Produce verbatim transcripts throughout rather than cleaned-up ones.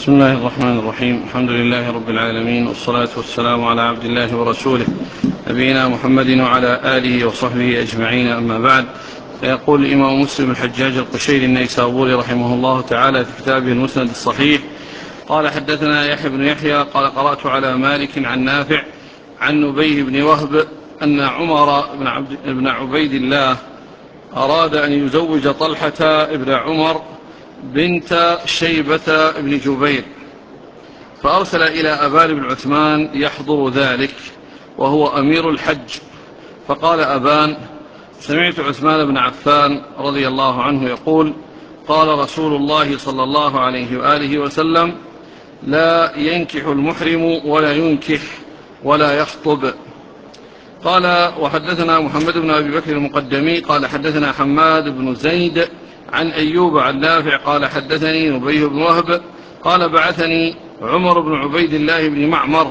بسم الله الرحمن الرحيم. الحمد لله رب العالمين، والصلاة والسلام على عبد الله ورسوله نبينا محمد وعلى آله وصحبه أجمعين، أما بعد. فيقول الإمام مسلم الحجاج القشيري النيسابوري رحمه الله تعالى في كتابه المسند الصحيح: قال حدثنا يحيى بن يحيى قال قرأت على مالك عن نافع عن نبيه بن وهب أن عمر بن, عبد بن عبيد الله أراد أن يزوج طلحة بن عمر بنت شيبة بن جبير، فأرسل إلى أبان بن عثمان يحضر ذلك وهو أمير الحج، فقال أبان: سمعت عثمان بن عفان رضي الله عنه يقول: قال رسول الله صلى الله عليه وآله وسلم: لا ينكح المحرم ولا ينكح ولا يخطب. قال: وحدثنا محمد بن أبي بكر المقدمي قال حدثنا حماد بن زيد عن أيوب عن نافع قال حدثني نبيه بن وهب قال: بعثني عمر بن عبيد الله بن معمر،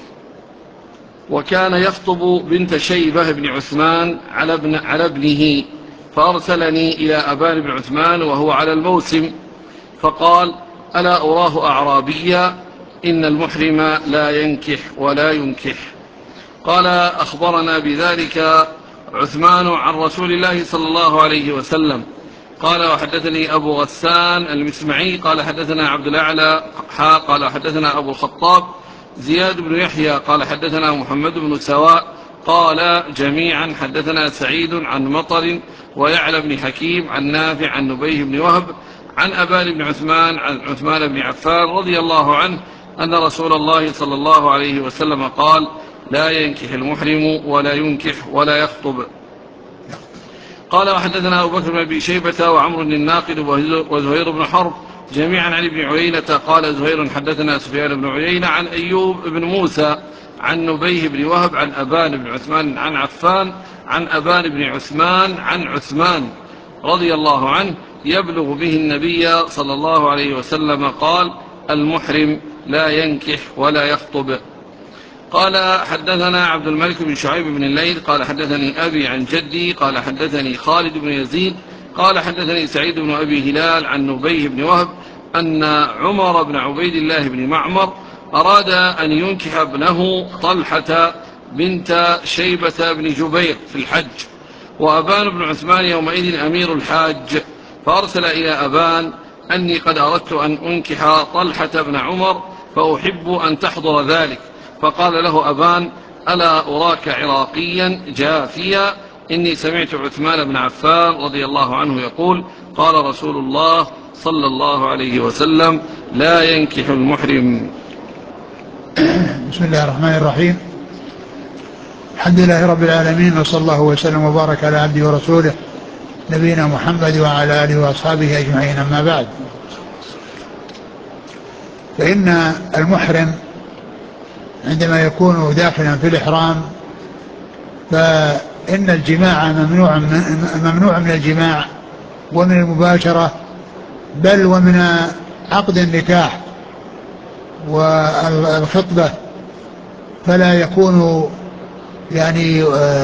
وكان يخطب بنت شيبة بن عثمان على, ابن على ابنه، فأرسلني إلى أبان بن عثمان وهو على الموسم، فقال: ألا أراه أعرابيا؟ إن المحرم لا ينكح ولا ينكح. قال: أخبرنا بذلك عثمان عن رسول الله صلى الله عليه وسلم. قال: وحدثني أبو غسان المسمعي قال حدثنا عبد الأعلى حا قال حدثنا أبو الخطاب زياد بن يحيى قال حدثنا محمد بن سواء قال جميعا حدثنا سعيد عن مطر ويعلى بن حكيم عن نافع عن نبيه بن وهب عن أبان بن عثمان عن عثمان بن عفان رضي الله عنه أن رسول الله صلى الله عليه وسلم قال: لا ينكح المحرم ولا ينكح ولا يخطب. قال: وحدثنا أبو بكر بن أبي شيبة وعمر الناقد وزهير بن حرب جميعا عن ابن عيينة قال زهير حدثنا سفيان بن عيينة عن أيوب بن موسى عن نبيه بن وهب عن أبان بن عثمان عن عفان عن أبان بن عثمان عن عثمان رضي الله عنه يبلغ به النبي صلى الله عليه وسلم قال: المحرم لا ينكح ولا يخطب. قال: حدثنا عبد الملك بن شعيب بن الليث قال حدثني أبي عن جدي قال حدثني خالد بن يزيد قال حدثني سعيد بن أبي هلال عن نبيه بن وهب أن عمر بن عبيد الله بن معمر أراد أن ينكح ابنه طلحة بنت شيبة بن جبير في الحج، وأبان بن عثمان يومئذ أمير الحاج، فأرسل إلى أبان أني قد أردت أن أنكح طلحة بن عمر فأحب أن تحضر ذلك، فقال له أبان: ألا أراك عراقيا جافيا؟ إني سمعت عثمان بن عفان رضي الله عنه يقول: قال رسول الله صلى الله عليه وسلم: لا ينكح المحرم. بسم الله الرحمن الرحيم. الحمد لله رب العالمين، وصلى الله وسلم وبارك على عبده ورسوله نبينا محمد وعلى آله وأصحابه أجمعين، أما بعد. فإن المحرم عندما يكون داخلا في الإحرام فإن الجماع ممنوع ممنوع من الجماع ومن المباشرة، بل ومن عقد النكاح والخطبة، فلا يكون يعني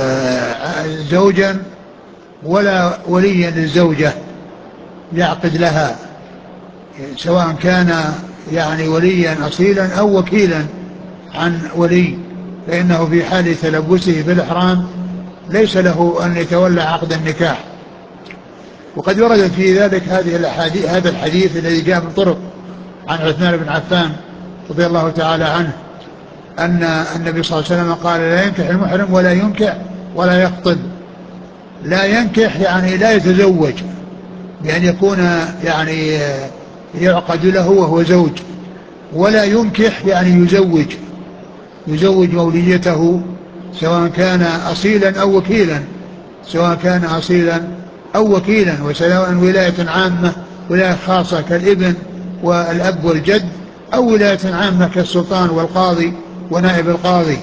زوجا ولا وليا للزوجة يعقد لها، سواء كان يعني وليا أصيلا أو وكيلا عن ولي، فإنه في حال تلبسه بالإحرام ليس له أن يتولى عقد النكاح. وقد وردت في ذلك هذه الأحاديث، هذا الحديث الذي جاء من طرق عن عثمان بن عفان رضي الله تعالى عنه أن النبي صلى الله عليه وسلم قال: لا ينكح المحرم ولا ينكح ولا يخطب. لا ينكح يعني لا يتزوج، بأن يكون يعني يعقد له وهو زوج، ولا ينكح يعني يزوج يزوج موليته، سواء كان أصيلا أو وكيلا سواء كان أصيلا أو وكيلا وسواء ولاية عامة ولاية خاصة كالابن والأب والجد، أو ولاية عامة كالسلطان والقاضي ونائب القاضي.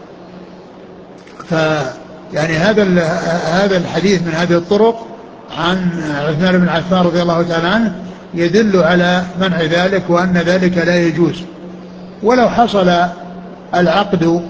فيعني هذا هذا الحديث من هذه الطرق عن عثمان بن عفان رضي الله تعالى عنه يدل على منع ذلك، وأن ذلك لا يجوز. ولو حصل العقد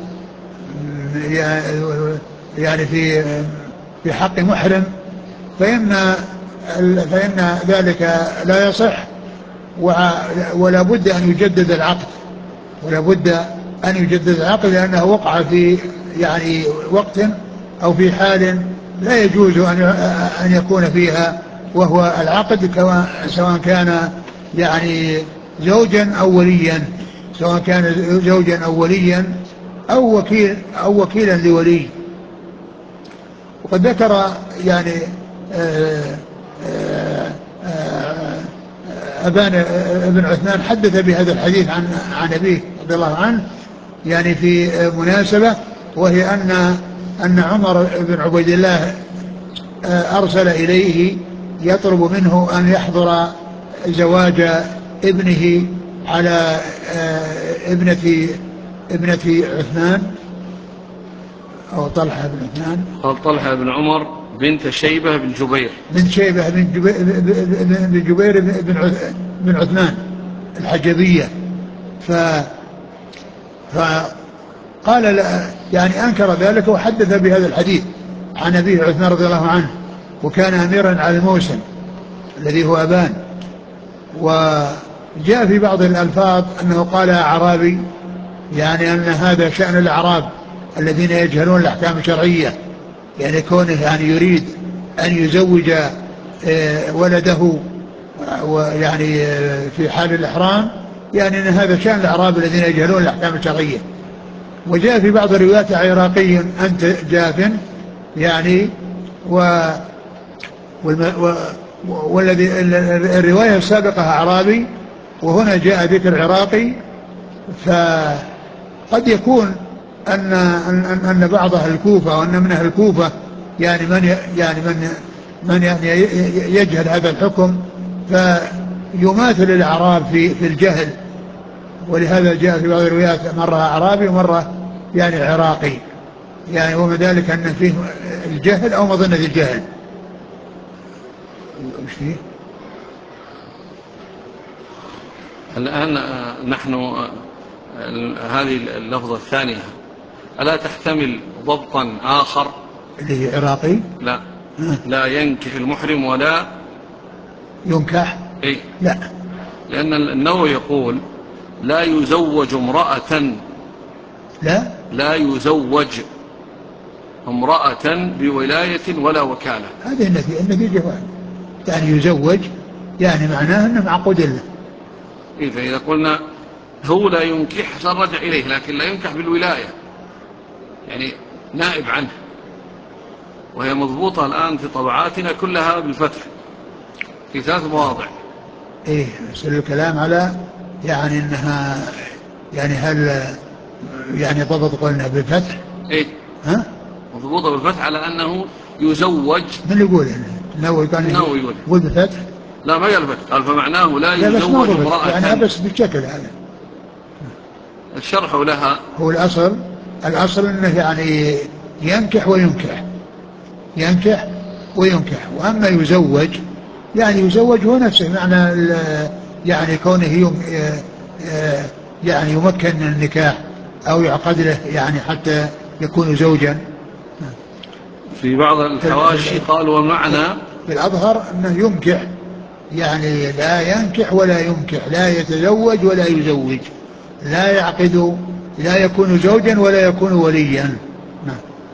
يعني في في حق محرم فإن فإن ذلك لا يصح، ولا بد أن يجدد العقد ولا بد أن يجدد العقد لأنه وقع في يعني وقت أو في حال لا يجوز أن أن يكون فيها، وهو العقد سواء كان يعني زوجا أو وليا، سواء كان زوجا أو وليا أو وكيل أو وكيلا لولي. وقد ذكر يعني آآ آآ آآ أبان بن عثمان حدث بهذا الحديث عن عن أبيه رضي الله عنه يعني في مناسبة، وهي أن أن عمر بن عبيد الله أرسل إليه يطلب منه أن يحضر زواج ابنه على ابنة ابنة عثمان أو طلحة بن عثمان قال طلحة بن عمر بنت شيبة بن جبير بن شيبة بن جبير بن جبير بن عثمان الحجبية. ف فقال يعني أنكر ذلك وحدث بهذا الحديث عن أبيه عثمان رضي الله عنه، وكان أميرا على الموسم الذي هو أبان. وجاء في بعض الألفاظ أنه قال أعرابي، يعني أن هذا شأن الأعراب الذين يجهلون الأحكام الشرعية، يعني كونه يعني يريد أن يزوج ولده ويعني في حال الإحرام، يعني أن هذا شأن الأعراب الذين يجهلون الأحكام الشرعية. وجاء في بعض الروايات عراقي أنت جاف، يعني و والذي الرواية السابقة أعرابي، وهنا جاء ذكر عراقي. فقد يكون أن أن أن بعض أهل الكوفة وأن من أهل الكوفة يعني من يعني من من يعني يجهل هذا الحكم فيماثل الأعراب في في الجهل، ولهذا جاء في بعض الروايات مرة أعرابي ومرة يعني عراقي، يعني ومن ذلك أن فيه الجهل أو مظنة الجهل. وش فيه؟ الآن نحن هذه اللفظة الثانية ألا تحتمل ضبطا آخر اللي هي عراقي؟ لا لا ينكح المحرم ولا ينكح؟ إيه؟ لا، لأن النووي يقول لا يزوج امرأة لا لا يزوج امرأة بولاية ولا وكالة. هذه النتيجة النتيجة واحدة، يعني يزوج يعني معناه أنه معقود له. إيه؟ فإذا قلنا هو لا ينكح سنرجع إليه، لكن لا ينكح بالولاية يعني نائب عنه، وهي مضبوطة الآن في طبعاتنا كلها بالفتح في ثلاث مواضع. إيه يصير الكلام على يعني أنها يعني هل يعني ضبط قلنا بالفتح؟ إيه ها؟ مضبوطة بالفتح على أنه يزوج. من يقول النووي كان النووي يقول يقول بالفتح؟ لا ما يلفت، قال فمعناه لا لا بس ما يزوج ضبط امرأة. يعني بس بالشكل هذا الشرح لها هو الأصل. الأصل أنه يعني ينكح وينكح، ينكح وينكح. وأما يزوج يعني يزوج هو نفسه معنى يعني كونه يوم يعني يمكن من النكاح أو يعقد له يعني حتى يكون زوجا. في بعض الحواشي قال ومعنى في الأظهر أنه ينكح، يعني لا ينكح ولا ينكح، لا يتزوج ولا يزوج، لا يعقد، لا يكون زوجا ولا يكون وليا. نعم.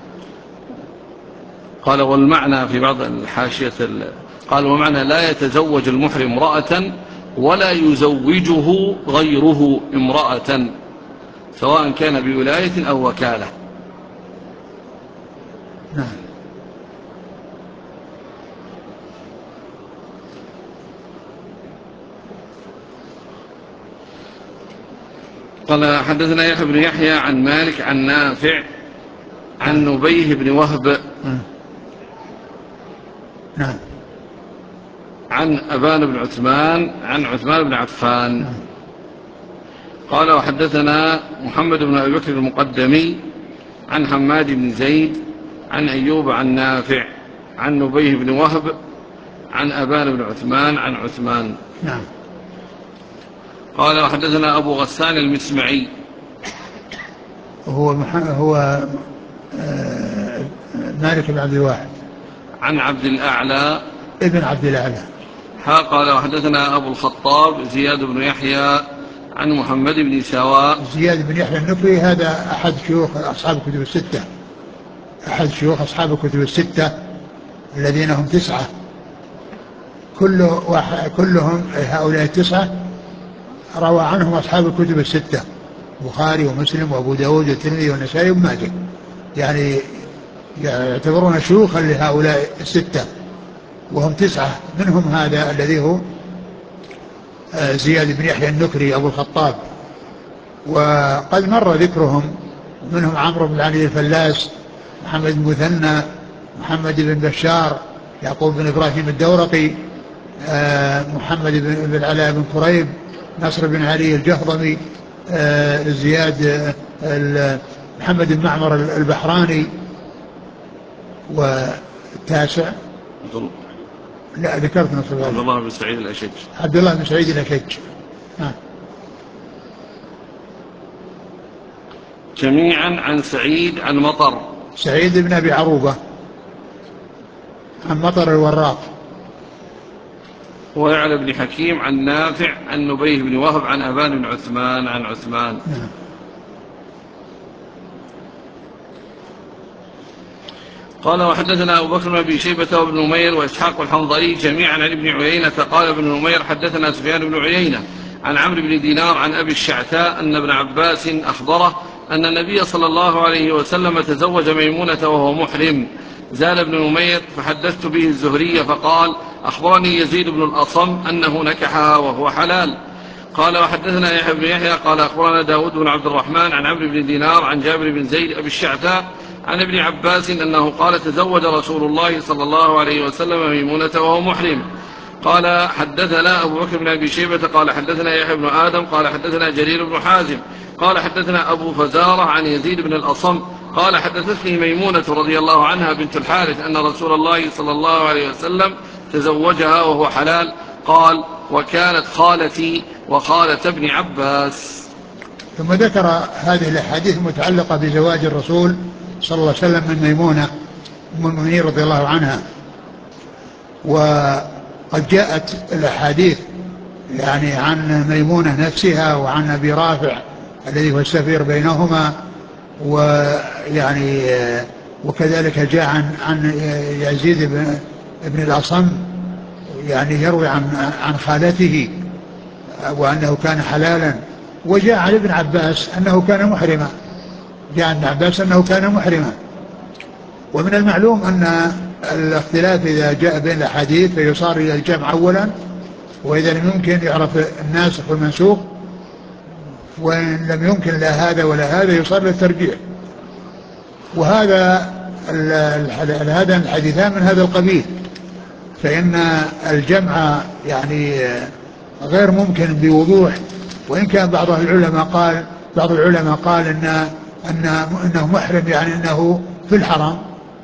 قال والمعنى في بعض الحاشية قال ومعنى لا يتزوج المحرم امرأة ولا يزوجه غيره امرأة سواء كان بولاية أو وكالة. نعم. قال حدثنا يحيى بن يحيى عن مالك عن نافع عن نبيه بن وهب نعم. عن أبان بن عثمان عن عثمان بن عفان. نعم. قال وحدثنا محمد بن أبي بكر المقدمي عن حماد بن زيد عن أيوب عن نافع عن نبيه بن وهب عن أبان بن عثمان عن عثمان. نعم. قال وحدثنا أبو غسان المسمعي هو هو مالك بن عبد الواحد عن عبد الأعلى ابن عبد الأعلى ها قال وحدثنا أبو الخطاب زياد بن يحيى عن محمد بن سواء. زياد بن يحيى النكري هذا أحد شيوخ أصحاب الكتب الستة، أحد شيوخ أصحاب الكتب الستة الذين هم تسعة، كل واحد كلهم هؤلاء التسعة روى عنهم أصحاب الكتب الستة، البخاري ومسلم وأبو داود والترمذي والنسائي وابن ماجه، يعني يعتبرون شيوخا لهؤلاء الستة وهم تسعة، منهم هذا الذي هو زياد بن يحيى النكري أبو الخطاب، وقد مر ذكرهم، منهم عمرو بن علي الفلاس، محمد بن مثنى، محمد بن بشار، يعقوب بن إبراهيم الدورقي، محمد بن علاء بن كريب، نصر بن علي الجهضمي، زياد محمد بن معمر البحراني. والتاسع لا ذكرت نصر عبد الله بن سعيد الأشج عبد الله بن سعيد الأشج آه. جميعا عن سعيد عن مطر، سعيد بن أبي عروبة عن مطر الوراق، ويعلى بن حكيم عن نافع عن نبيه بن وهب عن أبان بن عثمان عن عثمان. نعم. قال وحدثنا أبو بكر بن أبي شيبة وابن نمير وإسحاق الحنظلي جميعا عن ابن عيينة قال ابن نمير حدثنا سفيان بن عيينة عن عمرو بن دينار عن أبي الشعثاء أن ابن عباس أخبره أن النبي صلى الله عليه وسلم تزوج ميمونة وهو محرم. زال ابن نمير فحدثت به الزهري فقال أخبرني يزيد بن الأصم أنه نكحها وهو حلال. قال وحدثنا يحيى بن يحيى قال أخبرنا داود بن عبد الرحمن عن عمرو بن دينار عن جابر بن زيد أبي الشعثاء عن ابن عباس أنه قال تزوج رسول الله صلى الله عليه وسلم ميمونة وهو محرم. قال حدثنا أبو بكر بن أبي شيبة قال حدثنا يحيى بن آدم قال حدثنا جرير بن حازم قال حدثنا أبو فزارة عن يزيد بن الأصم قال حدثتني ميمونة رضي الله عنها بنت الحارث أن رسول الله صلى الله عليه وسلم تزوجها وهو حلال. قال وكانت خالتي وخالة ابن عباس. ثم ذكر هذه الأحاديث المتعلقة بزواج الرسول صلى الله عليه وسلم من ميمونة أم المؤمنين رضي الله عنها. وقد جاءت الأحاديث يعني عن ميمونة نفسها وعن أبي رافع الذي هو السفير بينهما، ويعني وكذلك جاء عن عن يزيد بن ابن الأصم يعني يروي عن عن خالته وأنه كان حلالا. وجاء عن ابن عباس أنه كان محرما، جاء عن ابن عباس أنه كان محرما. ومن المعلوم أن الاختلاف إذا جاء بين الأحاديث فيصار إلى الجمع أولا، وإذا لم يمكن يعرف الناسخ والمنسوخ، وإن لم يمكن لا هذا ولا هذا يصار للترجيح. وهذا هذا الحديثان من هذا القبيل، فإن الجمع يعني غير ممكن بوضوح، وإن كان بعض العلماء قال بعض العلماء قال إن أن أنه محرم يعني أنه في الحرم،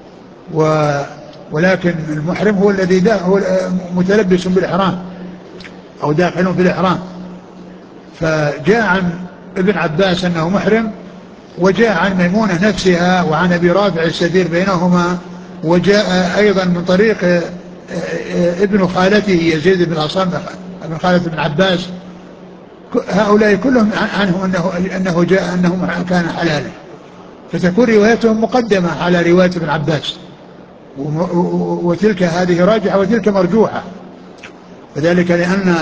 ولكن المحرم هو الذي هو متلبس بالإحرام أو داخل في الإحرام. فجاء عن ابن عباس أنه محرم، وجاء عن ميمونة نفسها وعن أبي رافع السفير بينهما، وجاء أيضا من طريق ابن خالته يزيد بن الأصم ابن خالة ابن عباس. هؤلاء كلهم عنه أنه, أنه جاء أنه كان حلالا، فتكون روايتهم مقدمة على رواية ابن عباس، وتلك هذه راجحة وتلك مرجوحة، وذلك لأن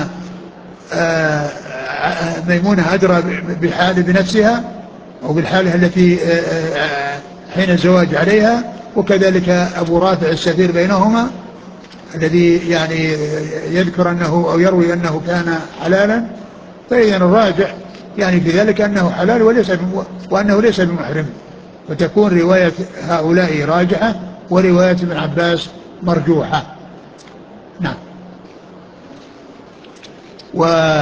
ميمونة أدرى بحال بنفسها أو بالحالة التي حين الزواج عليها، وكذلك أبو رافع السفير بينهما الذي يعني يذكر أنه أو يروي أنه كان حلالا. فإذا الراجح يعني في ذلك أنه حلال وليس وأنه ليس بمحرم، وتكون رواية هؤلاء راجحة ورواية ابن عباس مرجوحة. نعم. و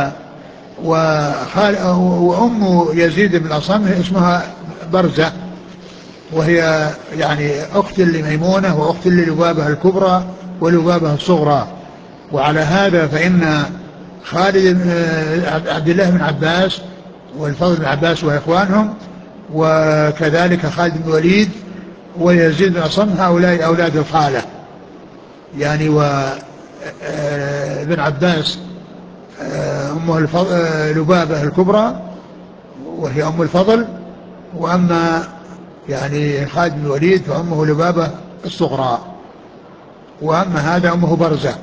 وخال وأم يزيد بن الأصم اسمها برزة، وهي يعني أخت لميمونة وأخت للبابة الكبرى ولبابة الصغرى. وعلى هذا فإن خالد عبد الله بن عباس والفضل بن عباس وإخوانهم، وكذلك خالد بن الوليد ويزيد بن الأصم، هؤلاء أولاد الخالة يعني. ابن عباس أمه لبابة الكبرى وهي أم الفضل، وأما يعني خالد بن الوليد فأمه لبابة الصغرى، وأما هذا أمه برزة.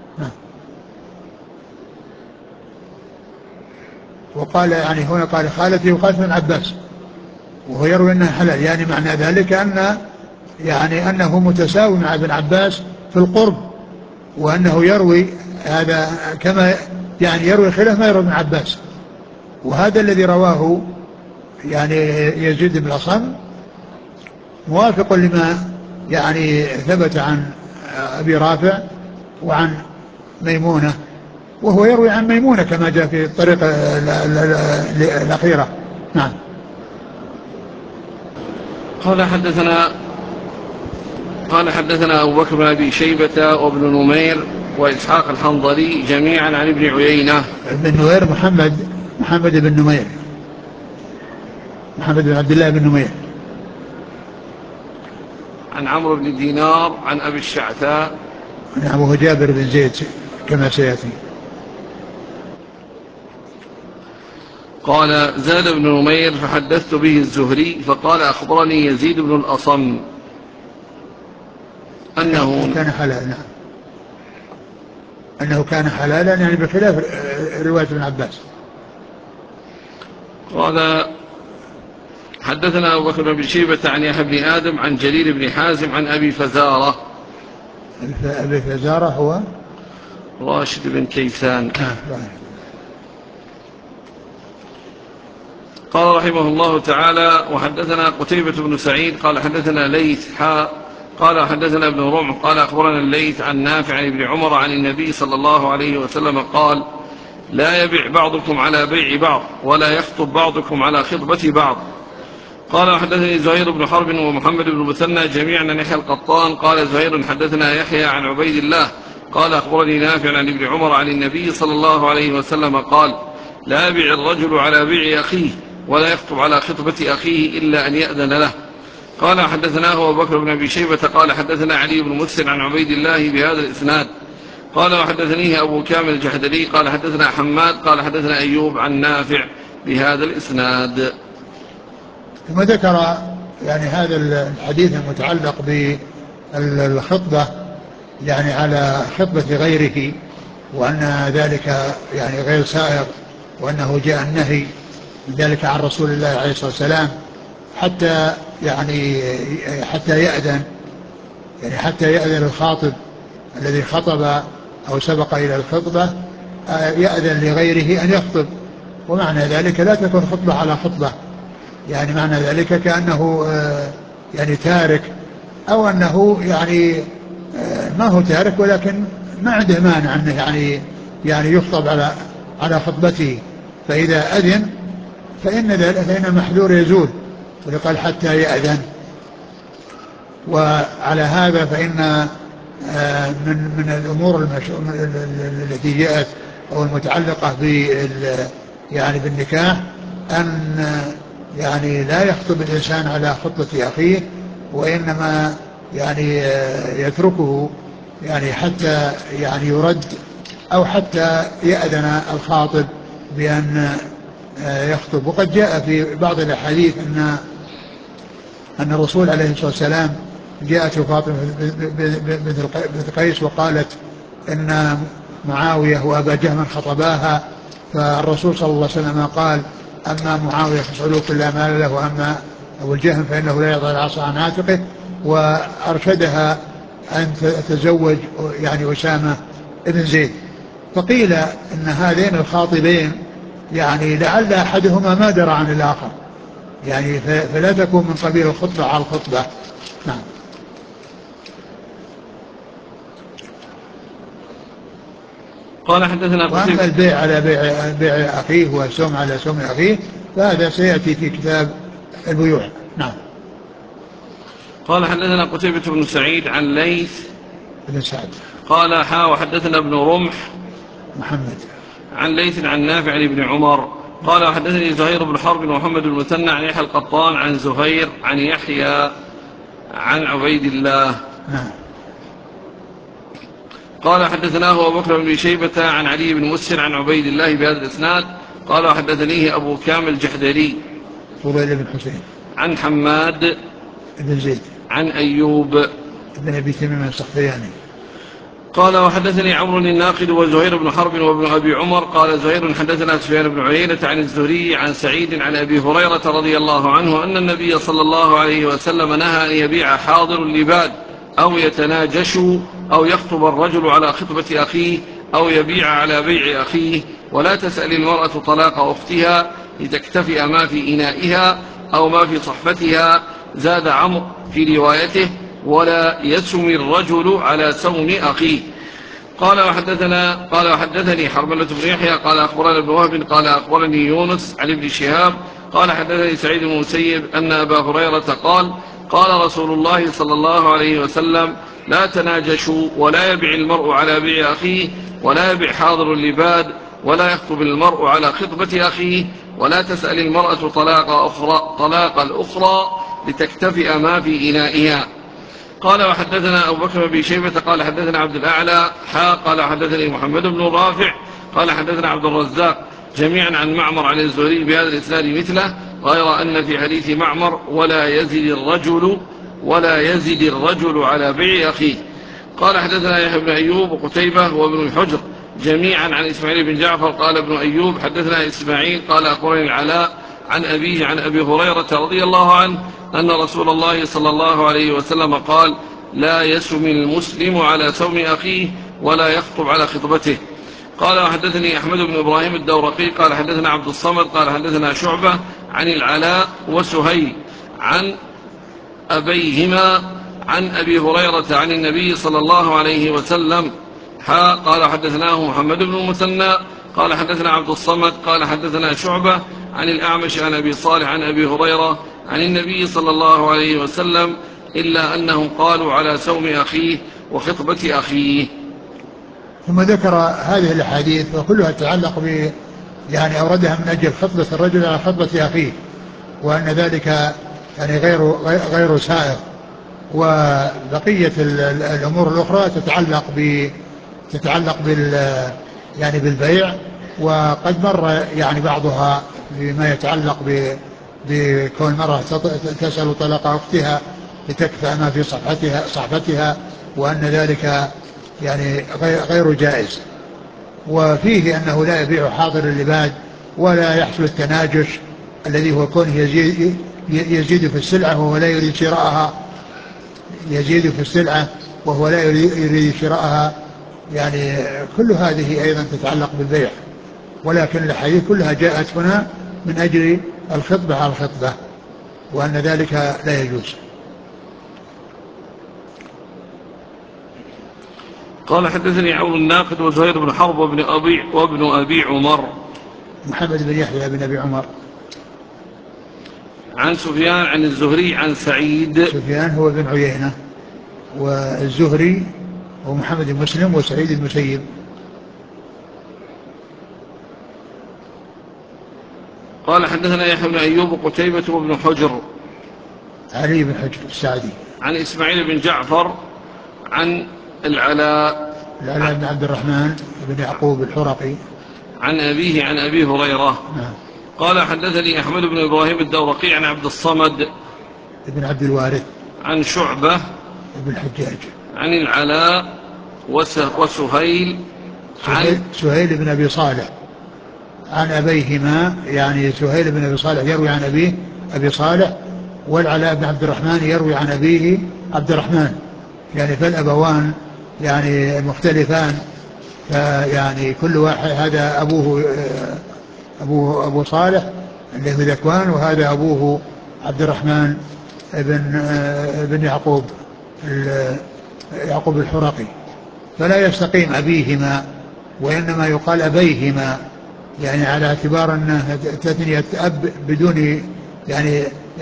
وقال يعني هنا قال خالتي وخالة ابن عباس، وهو يروي أنها حلال، يعني معنى ذلك أن يعني أنه متساوي مع ابن عباس في القرب، وأنه يروي هذا كما يعني يروي خلاف ما يروي ابن عباس. وهذا الذي رواه يعني يزيد بن الأصم موافق لما يعني ثبت عن أبي رافع وعن ميمونة، وهو يروي عن ميمونة كما جاء في الطريقة الأخيرة. نعم. قال حدثنا قال حدثنا أبو بكر بن أبي شيبة وابن نمير وإسحاق الحنظلي جميعا عن ابن عيينة. ابن نمير محمد محمد بن نمير محمد بن عبد الله بن نمير عن عمرو بن دينار عن أبي الشعثاء. نعم، وهو جابر بن زيد كما سيأتي. قال زاد بن نمير فحدثت به الزهري فقال أخبرني يزيد بن الأصم أنه كان حلال. نعم، أنه كان حلالا يعني بخلاف رواية ابن عباس. قال حدثنا أبو بكر بن شيبة عن يحيى بن آدم عن جرير بن حازم عن أبي فزارة. أبي فزارة هو راشد بن كيسان. قال رحمه الله تعالى وحدثنا قتيبة بن سعيد قال حدثنا ليث حاء قال حدثنا ابن رمح قال أخبرنا الليث عن نافع عن ابن عمر عن النبي صلى الله عليه وسلم قال لا يبيع بعضكم على بيع بعض ولا يخطب بعضكم على خطبة بعض. قال حدثني زهير بن حرب ومحمد بن المثنى جميعا عن يحيى القطان قال زهير حدثنا يحيى عن عبيد الله قال أخبرني نافع عن ابن عمر عن النبي صلى الله عليه وسلم قال لا يبيع الرجل على بيع أخيه ولا يخطب على خطبة أخيه إلا أن يأذن له. قال حدثناه أبو بكر بن أبي شيبة قال حدثنا علي بن مسلم عن عبيد الله بهذا الإسناد. قال وحدثنيه أبو كامل الجحدري قال حدثنا حماد قال حدثنا أيوب عن نافع بهذا الإسناد. ثم ذكر يعني هذا الحديث المتعلق بالخطبة يعني على خطبة غيره، وأن ذلك يعني غير سائغ، وأنه جاء النهي ذلك عن رسول الله عليه الصلاة والسلام حتى يعني حتى يأذن يعني حتى يأذن الخاطب الذي خطب أو سبق إلى الخطبة يأذن لغيره أن يخطب. ومعنى ذلك لا تكون خطبة على خطبة، يعني معنى ذلك كأنه يعني تارك، أو أنه يعني ما هو تارك ولكن ما عنده مانع أنه يعني يعني يخطب على على خطبته، فإذا أذن فإن ذلك فإن المحذور يزول، ولقال حتى يأذن. وعلى هذا فإن من من الأمور التي جاءت أو المتعلقة بال يعني بالنكاح أن يعني لا يخطب الإنسان على خطبة أخيه، وإنما يعني يتركه يعني حتى يعني يرد أو حتى يأذن الخاطب بأن يخطب. وقد جاء في بعض الأحاديث أن أن الرسول عليه الصلاة والسلام جاءت فاطمة بنت قيس وقالت إن معاوية وأبا جهم خطباها، فالرسول صلى الله عليه وسلم قال أما معاوية فصعلوك لا مال له، وأما أبو الجهم فإنه لا يضع العصا عن عاتقه، وأرشدها أن تتزوج يعني أسامة بن زيد. فقيل إن هذين الخاطبين يعني لعل أحدهما ما درى عن الآخر، يعني فلا تكون من قبيل الخطبة على الخطبة. نعم. قال حدثنا وأما البيع على بيع, بيع أخيه والسوم على سوم أخيه فهذا سيأتي في كتاب البيوع. نعم. قال حدثنا قتيبة بن سعيد عن ليث بن سعد قال حا وحدثنا ابن رمح محمد عن ليث عن نافع عن ابن عمر قال حدثني زهير بن حرب ومحمد بن المثنى عن يحيى القطان عن زهير عن يحيى عن عبيد الله. نعم. قال حدثناه أبو بكر بن شيبة عن علي بن مسهر عن عبيد الله بهذا الإسناد قال وحدثنيه أبو كامل الجحدري فضيل بن حسين عن حماد بن زيد عن أيوب بن أبي تميم السختياني قال وحدثني عمرو الناقد وزهير بن حرب وابن أبي عمر قال زهير حدثنا سفيان بن عيينة عن الزهري عن سعيد عن أبي هريرة رضي الله عنه أن النبي صلى الله عليه وسلم نهى أن يبيع حاضر اللباد أو يتناجش أو يخطب الرجل على خطبة أخيه أو يبيع على بيع أخيه ولا تسأل المرأة طلاق أختها لتكتفئ ما في إنائها أو ما في صحفتها. زاد عمرو في روايته ولا يسم الرجل على سوم أخيه. قال وحدثنا قال وحدثني حرملة بن يحيى قال أخبرنا ابن وهب قال أخبرني يونس عن ابن شهاب قال حدثني سعيد بن المسيب أن أبا هريرة قال قال رسول الله صلى الله عليه وسلم لا تناجشوا ولا يبيع المرء على بيع أخيه ولا يبيع حاضر اللباد ولا يخطب المرء على خطبة أخيه ولا تسأل المرأة طلاق أخرى طلاق الأخرى لتكتفئ ما في إنائها. قال وحدثنا أبو بكر بن شيبة قال حدثنا عبد الأعلى حا قال حدثني محمد بن رافع قال حدثنا عبد الرزاق جميعا عن معمر عن الزهري بهذا الإسناد مثله غير أن في حديث معمر ولا يزد الرجل ولا يزد الرجل على بيع أخيه. قال حدثنا يحيى بن أيوب وقتيبة وابن الحجر جميعا عن إسماعيل بن جعفر قال ابن أيوب حدثنا إسماعيل قال أخبرني العلاء عن أبيه عن أبي هريرة رضي الله عنه أن رسول الله صلى الله عليه وسلم قال لا يسم المسلم على سوم أخيه ولا يخطب على خطبته. قال وحدثني أحمد بن إبراهيم الدورقي قال حدثنا عبد الصمد قال حدثنا شعبة عن العلاء وسهيل عن أبيهما عن أبي هريرة عن النبي صلى الله عليه وسلم حا قال حدثناه محمد بن المثنى قال حدثنا عبد الصمد قال حدثنا شعبة عن الأعمش عن أبي صالح عن أبي هريرة عن النبي صلى الله عليه وسلم إلا أنهم قالوا على سوم أخيه وخطبة أخيه. ثم ذكر هذه الأحاديث وكلها تتعلق ب يعني أوردها من أجل خطبة الرجل على خطبة أخيه وأن ذلك يعني غير غير سائغ. وبقية الأمور الأخرى تتعلق ب تتعلق بال يعني بالبيع وقد مر يعني بعضها بما يتعلق بكون المرأة تسأل طلاق أختها لتكفى ما في صحفتها صحفتها وأن ذلك يعني غير جائز. وفيه أنه لا يبيع حاضر اللباد ولا يحصل التناجش الذي هو كونه يزيد, يزيد في السلعة وهو لا يريد شراءها يزيد في السلعة وهو لا يريد شراءها يعني كل هذه أيضا تتعلق بالبيع. ولكن الحديث كلها جاءت هنا من أجل الخطبة على الخطبة وأن ذلك لا يجوز. قال حدثني عون الناقد وزهير بن حرب وابن أبي, وابن أبي عمر محمد بن يحيى بن أبي عمر عن سفيان عن الزهري عن سعيد. سفيان هو بن عيينة والزهري ومحمد بن مسلم وسعيد المسيب. قال حدثنا يحيى بن أيوب وقتيبة وابن حجر علي بن حجر السعدي عن إسماعيل بن جعفر عن العلاء العلاء بن عبد الرحمن بن يعقوب الحرقي عن أبيه عن أبي هريرة. نعم. قال حدثني أحمد بن إبراهيم الدورقي عن عبد الصمد بن عبد الوارث عن شعبة بن الحجاج عن العلاء وسهيل عن سهيل بن أبي صالح عن أبيهما يعني سهيل بن أبي صالح يروي عن أبيه أبي صالح والعلاء بن عبد الرحمن يروي عن أبيه عبد الرحمن يعني فالأبوان يعني مختلفان يعني كل واحد هذا أبوه أبوه أبو صالح اللي هو ذكوان وهذا أبوه عبد الرحمن بن بن يعقوب يعقوب الحرقي فلا يستقيم أبيهما وإنما يقال أبيهما يعني على اعتبار أنه تثنية أب بدون يعني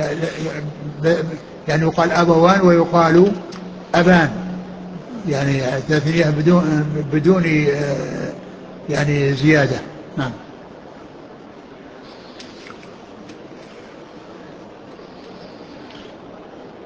يعني يقال أبوان ويقال أبان يعني تثنية بدون بدون يعني زيادة. نعم.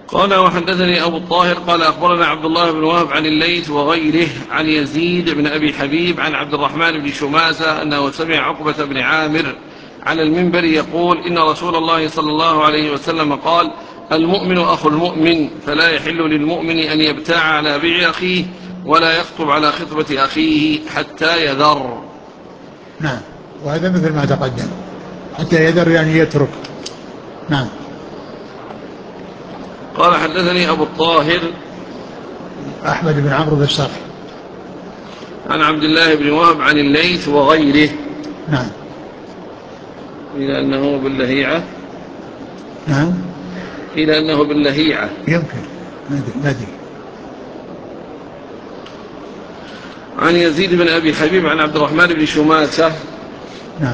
قال وحدثني أبو الطاهر قال أخبرنا عبد الله بن وهب عن الليث وغيره عن يزيد بن أبي حبيب عن عبد الرحمن بن شماسة أنه سمع عقبة بن عامر على المنبر يقول إن رسول الله صلى الله عليه وسلم قال المؤمن أخو المؤمن فلا يحل للمؤمن أن يبتاع على بيع أخيه ولا يخطب على خطبة أخيه حتى يذر. نعم، وهذا مثل ما تقدم، حتى يذر يعني يترك. نعم. قال حدثني أبو الطاهر أحمد بن عمرو بن الصرح عن عبد الله بن وهب عن الليث وغيره. نعم. إلى أنه باللهيعة. نعم. إلى أنه باللهيعة يمكن، ما أدري. عن يزيد بن أبي حبيب عن عبد الرحمن بن شماسة. نعم.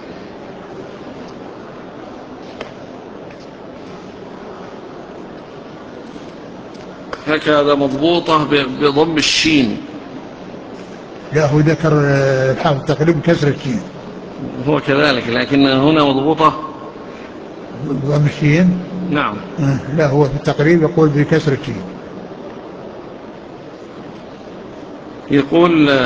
هكذا مضبوطة بضم الشين. لا، هو ذكر الحافظ تقريبا كسر الشين. هو كذلك، لكن هنا مضبوطة بضم الشين. نعم. لا، هو في التقريب يقول بكسر الشين. يقول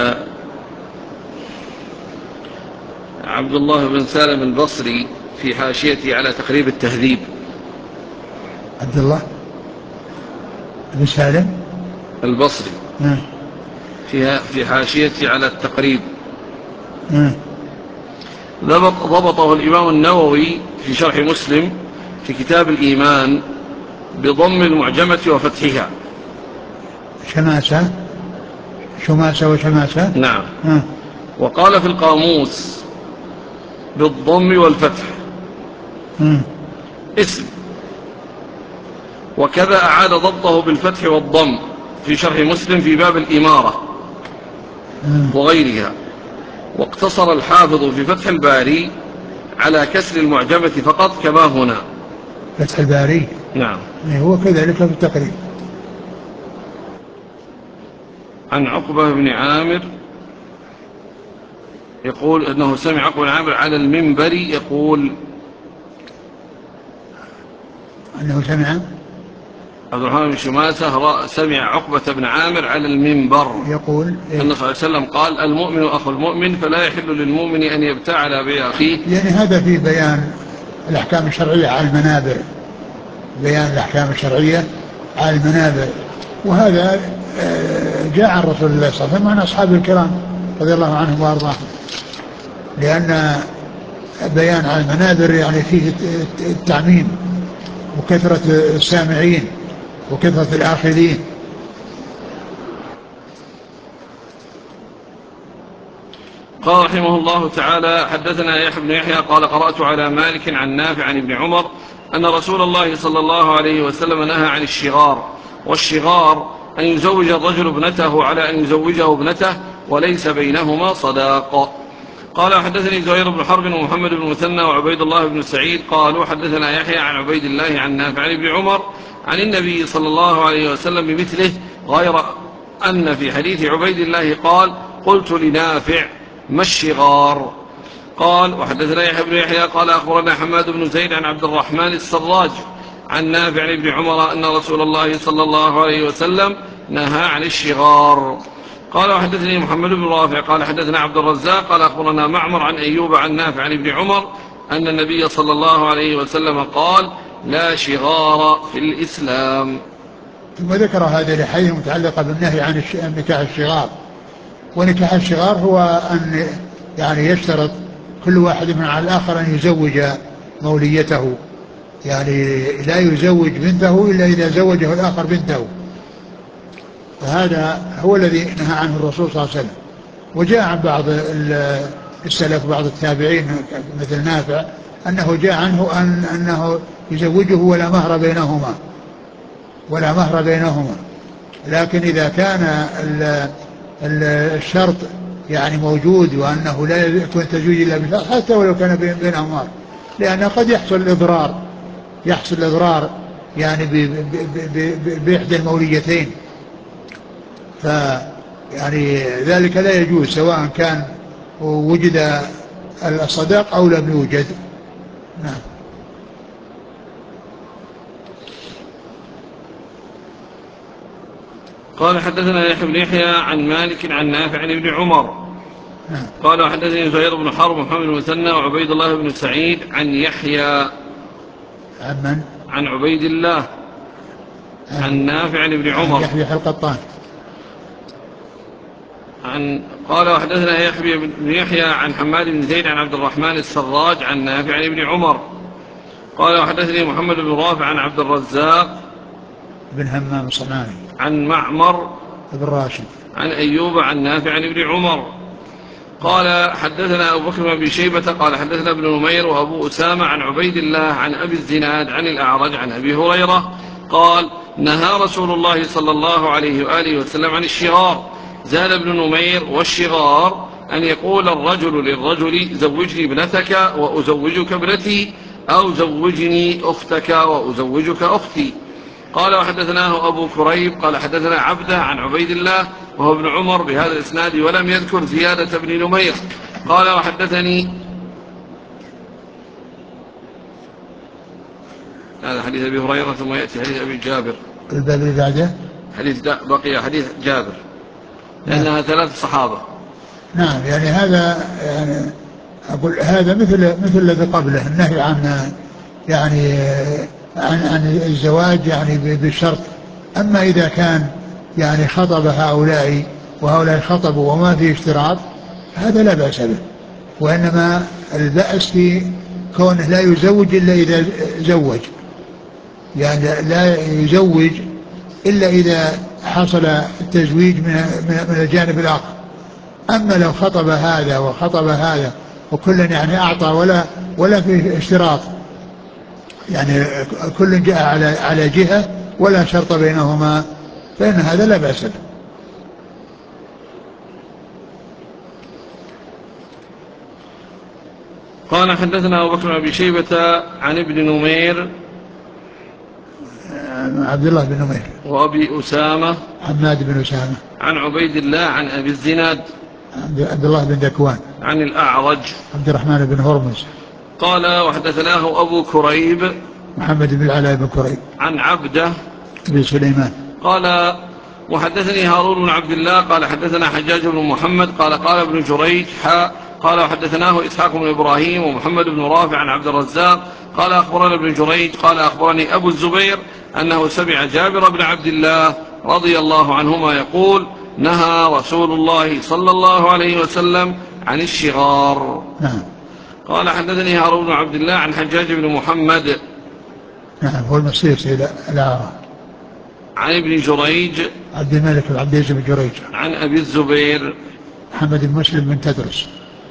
عبد الله بن سالم البصري في حاشيته على تقريب التهذيب. عبد الله بن سالم البصري أه. فيها في حاشيته على التقريب أه. ضبط ضبطه الإمام النووي في شرح مسلم في كتاب الإيمان بضم المعجمة وفتحها. شماسة شماسة وشماسة. نعم. أه. وقال في القاموس بالضم والفتح أه. اسم، وكذا أعاد ضبطه بالفتح والضم في شرح مسلم في باب الإمارة أه. وغيرها. واقتصر الحافظ في فتح الباري على كسر المعجمة فقط كما هنا. فتح الباري. نعم. هو كذلك في التقريب. عن عقبة بن عامر يقول أنه سمع عقبة بن عامر على المنبر يقول أنه سمع عبد الرحمن بن شماسة سمع عقبة بن عامر على المنبر يقول إيه؟ أن صلى الله عليه وسلم قال المؤمن أخو المؤمن فلا يحل للمؤمن أن يبتاع على بيع أخيه. يعني هذا في بيان الأحكام الشرعية على المنابر، بيان الأحكام الشرعية على المنابر. وهذا جاء عن رسول الله صلى الله عليه وسلم وعن أصحابه الكرام رضي الله عنهم وأرضاهم، لأن بيان على المنابر يعني فيه التعميم وكثرة السامعين وكثرة الآخذين. قال رحمه الله تعالى حدثنا يحيى بن يحيى قال قرأت على مالك عن نافع عن ابن عمر أن رسول الله صلى الله عليه وسلم نهى عن الشغار، والشغار أن يزوج الرجل ابنته على أن يزوجه ابنته وليس بينهما صداق. قال حدثني زهير بن حرب ومحمد بن مثنى وعبيد الله بن سعيد قالوا حدثنا يحيى عن عبيد الله عن نافع عن ابن عمر عن النبي صلى الله عليه وسلم بمثله، غير أن في حديث عبيد الله قال قلت لنافع ما الشغار؟ قال وحدثنا يحيى بن يحيى قال أخبرنا حماد بن زيد عن عبد الرحمن السراج عن نافع عن ابن عمر أن رسول الله صلى الله عليه وسلم نهى عن الشغار. قال وحدثني محمد بن رافع قال حدثنا عبد الرزاق قال أخبرنا معمر عن أيوب عن نافع عن ابن عمر أن النبي صلى الله عليه وسلم قال لا شغار في الإسلام. ثم ذكر هذه الحديث المتعلقة بالنهي عن نكاح الشغار. ونكاح الشغار هو أن يعني يشترط كل واحد من على الآخر أن يزوج موليته، يعني لا يزوج بنته إلا إذا زوجه الآخر بنته، فهذا هو الذي نهى عنه الرسول صلى الله عليه وسلم. وجاء عن بعض السلف بعض التابعين مثل نافع أنه جاء عنه أن أنه يزوجه ولا مهر بينهما ولا مهر بينهما لكن إذا كان الشرط يعني موجود وأنه لا يكون تزويج إلا بشرط حتى ولو كان بينهم مهر، لأن قد يحصل الإضرار يحصل الإضرار يعني بإحدى الموليتين، فيعني ذلك لا يجوز سواء كان وجد الصداق أو لم يوجد. نعم. قال حدثنا يحيى بن يحيى عن مالك عن نافع عن ابن عمر قال حدثني زهير بن حرب محمد بن المثنى وعبيد الله بن سعيد عن يحيى عن من؟ عن عبيد الله عن نافع عن ابن عمر عن يحيى القطان عن قال وحدثنا يحيى بن يحيى عن حماد بن زيد عن عبد الرحمن السراج عن نافع عن ابن عمر قال وحدثني محمد بن رافع عن عبد الرزاق بن همام الصنعاني عن معمر بن راشد عن أيوب عن نافع عن ابن عمر قال حدثنا أبو بكر بن أبي شيبة قال حدثنا ابن نمير وأبو أسامة عن عبيد الله عن أبي الزناد عن الأعرج عن أبي هريرة قال نهى رسول الله صلى الله عليه وآله وسلم عن الشغار. زاد ابن نمير والشغار أن يقول الرجل للرجل زوجني ابنتك وأزوجك ابنتي أو زوجني أختك وأزوجك أختي. قال وحدثناه أبو كريب قال حدثنا عبده عن عبيد الله وهو ابن عمر بهذا الإسناد ولم يذكر زيادة ابن نمير. قال وحدثني هذا حديث أبي هريرة ثم يأتي حديث أبي جابر الباب اللي بعده حديث بقي حديث جابر لأنها نعم. ثلاث صحابة. نعم يعني هذا يعني أقول هذا مثل مثل الذي قبله النهي عن يعني عن عن الزواج يعني بالشرط. أما إذا كان يعني خطب هؤلاء وهؤلاء خطبوا وما في اشتراط هذا لا بأس به، وإنما البأس في كونه لا يزوج إلا إذا زوج، يعني لا يزوج إلا إذا حصل التزويج من من الجانب الآخر. أما لو خطب هذا وخطب هذا وكل يعني أعطى ولا ولا في اشتراط، يعني كل جاء على على جهة ولا شرط بينهما، فإن هذا لا بأس به. قال حدثنا أبو بكر بن أبي شيبة عن ابن نمير عبد الله بن نمير وأبي أسامة حماد بن أسامة عن عبيد الله عن أبي الزناد عبد الله بن ذكوان عن الأعرج عبد الرحمن بن هرمز. قال وحدثناه أبو كريب محمد بن العلاء بن كريب عن عبده بن سليمان قال وحدثني هارون بن عبد الله قال حدثنا حجاج بن محمد قال قال ابن جريج حا قال وحدثناه إسحاق بن إبراهيم ومحمد بن رافع عن عبد الرزاق قال أخبرنا ابن جريج قال أخبرني أبو الزبير أنه سمع جابر بن عبد الله رضي الله عنهما يقول نهى رسول الله صلى الله عليه وسلم عن الشغار. نعم. قال حدثني هارون بن عبد الله عن حجاج بن محمد نعم هو المصير إلى الأعرى عن ابن جريج عبد الملك بن عبد العزيز بن جريج عن أبي الزبير محمد بن مسلم بن تدرس.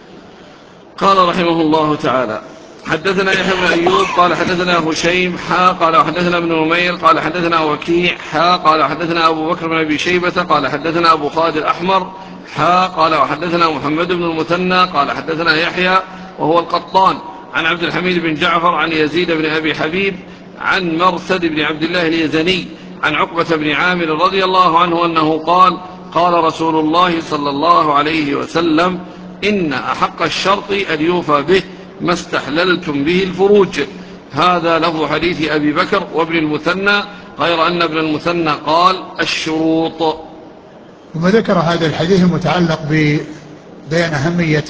قال رحمه الله تعالى حدثنا يحيى بن أيوب قال حدثنا هشيم حا قال حدثنا ابن نمير قال حدثنا وكيع حا قال حدثنا أبو بكر بن أبي شيبة قال حدثنا أبو خالد الأحمر حا قال وحدثنا محمد بن المثنى قال حدثنا يحيى وهو القطان عن عبد الحميد بن جعفر عن يزيد بن أبي حبيب عن مرثد بن عبد الله اليزني عن عقبة بن عامر رضي الله عنه أنه قال قال رسول الله صلى الله عليه وسلم إن أحق الشرط أن يوفى به ما استحللتم به الفروج. هذا لفظ حديث أبي بكر وابن المثنى غير أن ابن المثنى قال الشروط. ثم ذكر هذا الحديث المتعلق ببيان أهمية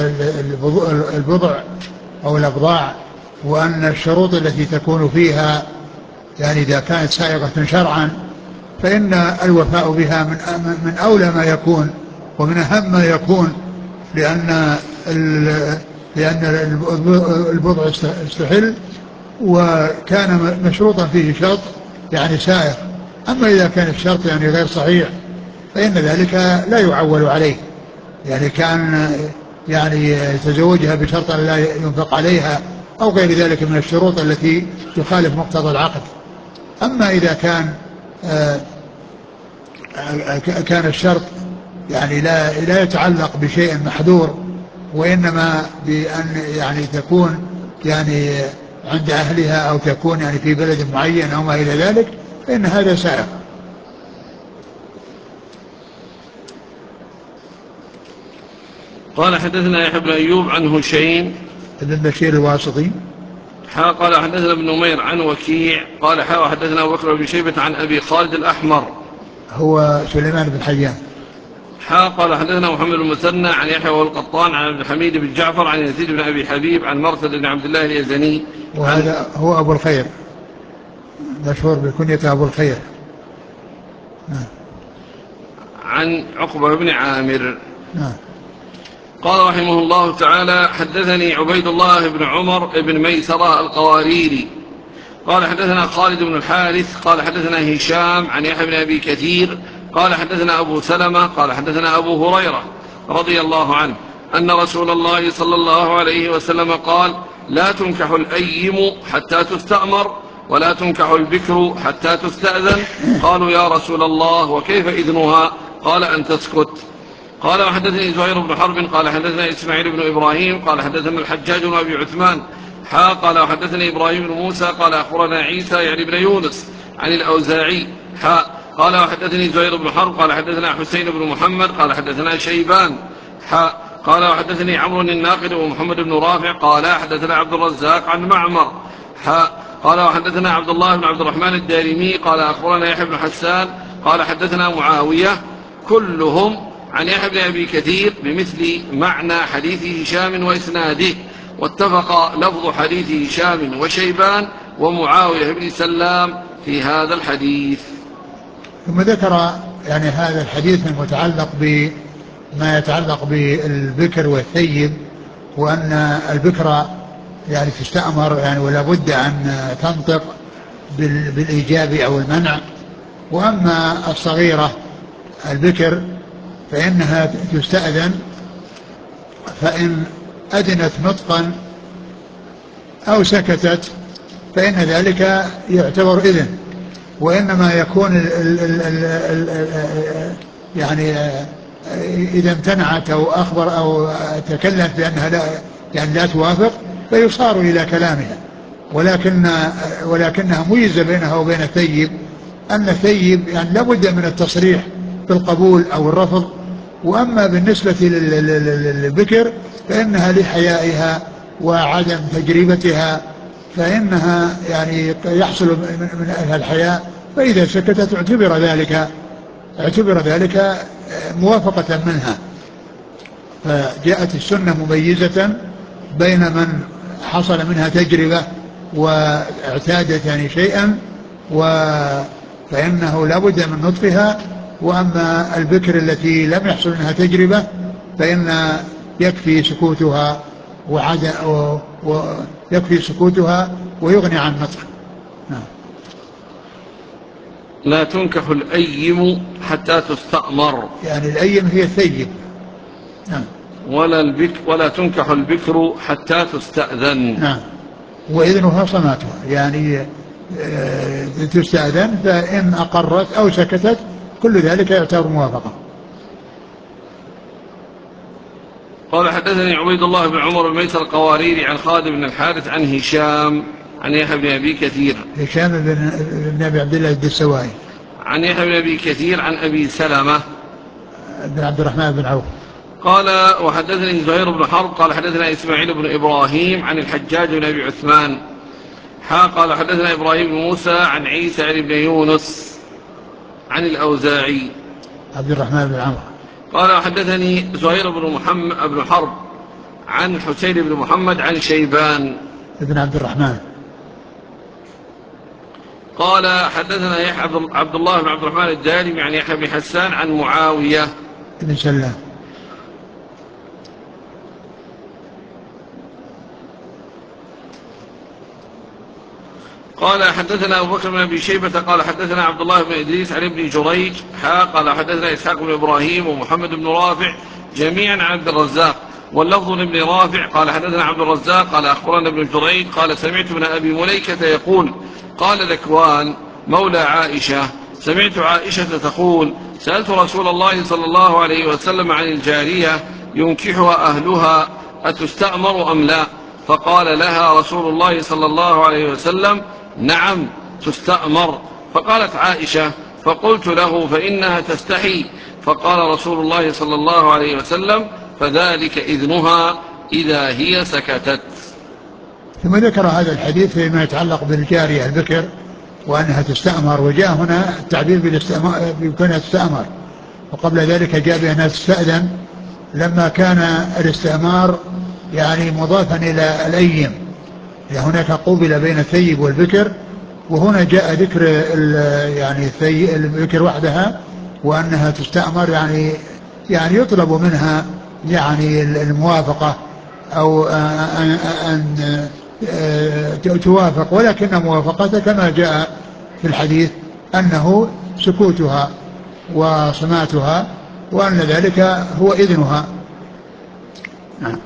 البضع أو الأبضاع، وأن الشروط التي تكون فيها يعني إذا كانت سائغة شرعا فإن الوفاء بها من من أولى ما يكون ومن أهم ما يكون، لأن لأن البضع استحل وكان مشروطا فيه شرط يعني سائغ. أما إذا كان الشرط يعني غير صحيح فإن ذلك لا يعول عليه، يعني كان يعني تزوجها بشرط لا ينفق عليها أو غير ذلك من الشروط التي تخالف مقتضى العقد. أما إذا كان كان الشرط يعني لا لا يتعلق بشيء محذور، وإنما بأن يعني تكون يعني عند أهلها أو تكون يعني في بلد معين أو ما إلى ذلك، فإن هذا سائغ. قال حدثنا يحيى بن أيوب عن هشيم بن بشير الواسطي حا قال حدثنا ابن نمير عن وكيع قال حا وحدثنا أبو بكر بن شيبة عن أبي خالد الأحمر هو سليمان بن حيان. حا قال حدثنا محمد بن المثنى عن يحيى والقطان عن عبد الحميد بن جعفر عن يزيد بن أبي حبيب عن مرثد بن عبد الله اليزني. وهذا هو أبو الخير، مشهور بكنية أبو الخير. عن عقبة بن عامر. نعم. قال رحمه الله تعالى حدثني عبيد الله بن عمر بن ميسرة القواريري قال حدثنا خالد بن الحارث قال حدثنا هشام عن يحيى بن أبي كثير قال حدثنا أبو سلمة قال حدثنا أبو هريرة رضي الله عنه أن رسول الله صلى الله عليه وسلم قال لا تنكح الأيم حتى تستأمر ولا تنكح البكر حتى تستأذن. قالوا يا رسول الله وكيف إذنها؟ قال أن تسكت. قال وحدثني زهير بن حرب قال حدثنا إسماعيل بن إبراهيم قال حدثنا الحجاج بن أبي عثمان حا قال وحدثني إبراهيم بن موسى قال أخبرنا عيسى يعني بن يونس عن الأوزاعي حا قال وحدثني زهير بن حرب قال حدثنا حسين بن محمد قال حدثنا شيبان حا قال وحدثني عمرو الناقد ومحمد بن رافع قال حدثنا عبد الرزاق عن معمر حا قال وحدثنا عبد الله بن عبد الرحمن الدارمي قال أخبرنا يحيى بن حسان قال حدثنا معاوية كلهم عن يحيى بن أبي كثير بمثل معنى حديث هشام وإسناده، واتفق لفظ حديث هشام وشيبان ومعاوية بن سلام في هذا الحديث. ثم ذكر يعني هذا الحديث المتعلق بما يتعلق بالبكر والثيب، وأن البكر يعني تستأمر يعني ولا بد أن تنطق بالإيجاب أو المنع، وأما الصغيرة البكر فإنها تستأذن، فإن أذنت نطقا أو سكتت فإن ذلك يعتبر إذن، وإنما يكون ال ال ال ال ال يعني إذا امتنعت أو أخبر أو تكلم بأنها لا يعني لا توافق فيصار إلى كلامها، ولكن ولكنها ميزة بينها وبين الثيب، أن الثيب يعني لابد من التصريح بالقبول أو الرفض، وأما بالنسبة للبكر فإنها لحيائها وعدم تجربتها فإنها يعني يحصل من أهل الحياء، فإذا سكتت اعتبر ذلك اعتبر ذلك موافقة منها. فجاءت السنة مميزة بين من حصل منها تجربة واعتادت يعني شيئا فإنه لا بد من نطقها، وأما البكر التي لم يحصل منها تجربة فإن يكفي سكوتها وعد ويكفي سكوتها ويغني عن نطق. نعم. لا تنكح الأيم حتى تستأمر، يعني الأيم هي الثيب. نعم. ولا البكر ولا تنكح البكر حتى تستأذن. نعم. وإذنها صماتها يعني تستأذن، فإن أقرت أو سكتت كل ذلك يعتبر موافقة. قال حدثني عبيد الله بن عمر بن ميسر القواريري عن خالد بن الحارث عن هشام عن يحيى بن أبي كثير هشام بن, بن أبي عبد الله الدستوائي عن يحيى بن أبي كثير عن أبي سلمة بن عبد الرحمن بن عوف قال وحدثني زهير بن حرب قال حدثنا إسماعيل بن إبراهيم عن الحجاج بن أبي عثمان حا قال حدثنا إبراهيم بن موسى عن عيسى بن يونس عن الأوزاعي عبد الرحمن بن عمرو قال حدثني زهير بن محمد بن حرب عن حسين بن محمد عن شيبان بن عبد الرحمن قال حدثنا يحيى عبد الله بن عبد الرحمن الدارمي عن يحيى بن حسان عن معاوية بن سلام قال حدثنا أبو بكر بن أبي شيبة قال حدثنا عبد الله بن إدريس عن ابن جريج حا قال حدثنا إسحاق بن إبراهيم ومحمد بن رافع جميعا عن عبد الرزاق واللفظ لابن رافع قال حدثنا عبد الرزاق قال أخبرنا ابن جريج قال سمعت ابن أبي مليكة يقول قال ذكوان مولى عائشة سمعت عائشة تقول سألت رسول الله صلى الله عليه وسلم عن الجارية ينكحها أهلها أتستأمر أم لا؟ فقال لها رسول الله صلى الله عليه وسلم نعم تستأمر. فقالت عائشة فقلت له فإنها تستحي، فقال رسول الله صلى الله عليه وسلم فذلك إذنها إذا هي سكتت. ثم ذكر هذا الحديث فيما يتعلق بالجارية البكر وأنها تستأمر، وجاء هنا التعبير بكونها تستأمر، وقبل ذلك جاء بأنها تستأذن لما كان الاستئمار يعني مضافا إلى الأيم، هناك قوبل بين الثيب والبكر، وهنا جاء ذكر يعني البكر وحدها وأنها تستأمر، يعني يعني يطلب منها يعني الموافقة أو أن توافق، ولكن موافقتها كما جاء في الحديث أنه سكوتها وصماتها، وأن ذلك هو إذنها. نعم.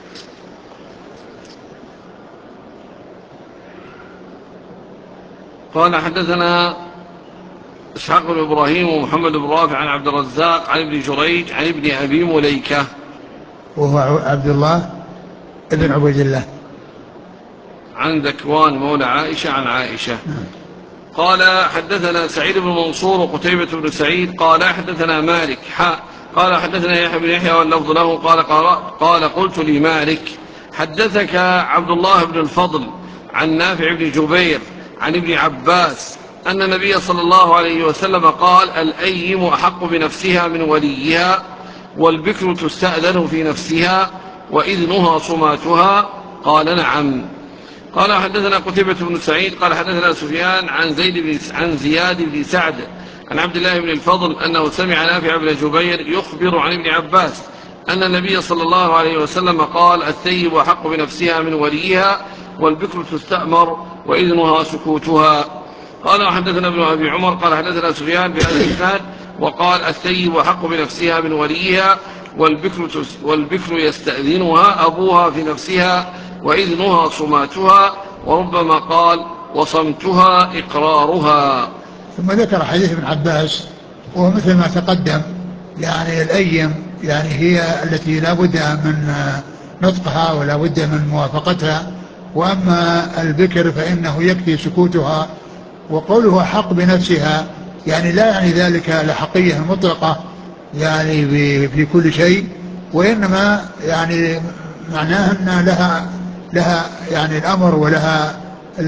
قال حدثنا إسحاق بن إبراهيم ومحمد بن رافع عن عبد الرزاق عن ابن جريج عن ابن أبي مليكة وهو عبد الله ابن عبيد الله عن ذكوان مولى عائشة عن عائشة. قال حدثنا سعيد بن منصور وقتيبة بن سعيد قال حدثنا مالك حاء قال حدثنا يحيى بن يحيى واللفظ له قال, قال, قال قلت لمالك حدثك عبد الله بن الفضل عن نافع بن جبير عن ابن عباس أن النبي صلى الله عليه وسلم قال الأيم أحق بنفسها من وليها والبكر تستأذن في نفسها وإذنها صماتها؟ قال نعم. قال حدثنا قتيبة بن سعيد قال حدثنا سفيان عن زيد بن عن زياد بن سعد عن عبد الله بن الفضل أنه سمع نافع بن جبير يخبر عن ابن عباس أن النبي صلى الله عليه وسلم قال الثيب أحق بنفسها من وليها والبكر تستأمر وإذنها سكوتها. قال وحدثنا ابن أبي عمر قال حدثنا سفيان بهذا الإسناد وقال الثيب أحق بنفسها من وليها والبكر, والبكر يستأذنها أبوها في نفسها وإذنها صماتها، وربما قال وصمتها إقرارها. ثم ذكر حديث ابن عباس وهو مثل ما تقدم، يعني الأيم يعني هي التي لا بد من نطقها ولا بد من موافقتها، وأما البكر فإنه يكفي سكوتها. وقوله حق بنفسها يعني لا يعني ذلك لحقية مطلقة يعني في كل شيء، وإنما يعني معناه أن لها لها يعني الأمر ولها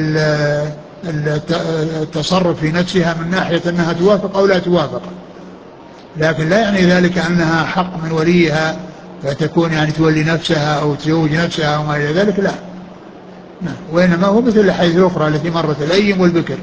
التصرف في نفسها من ناحية أنها توافق أو لا توافق، لكن لا يعني ذلك أنها حق من وليها فتكون يعني تولي نفسها أو تزوج نفسها أو ما إلى ذلك، لا، وإنما هو مثل الحديث الأخرى التي مرت الأيم والبكر.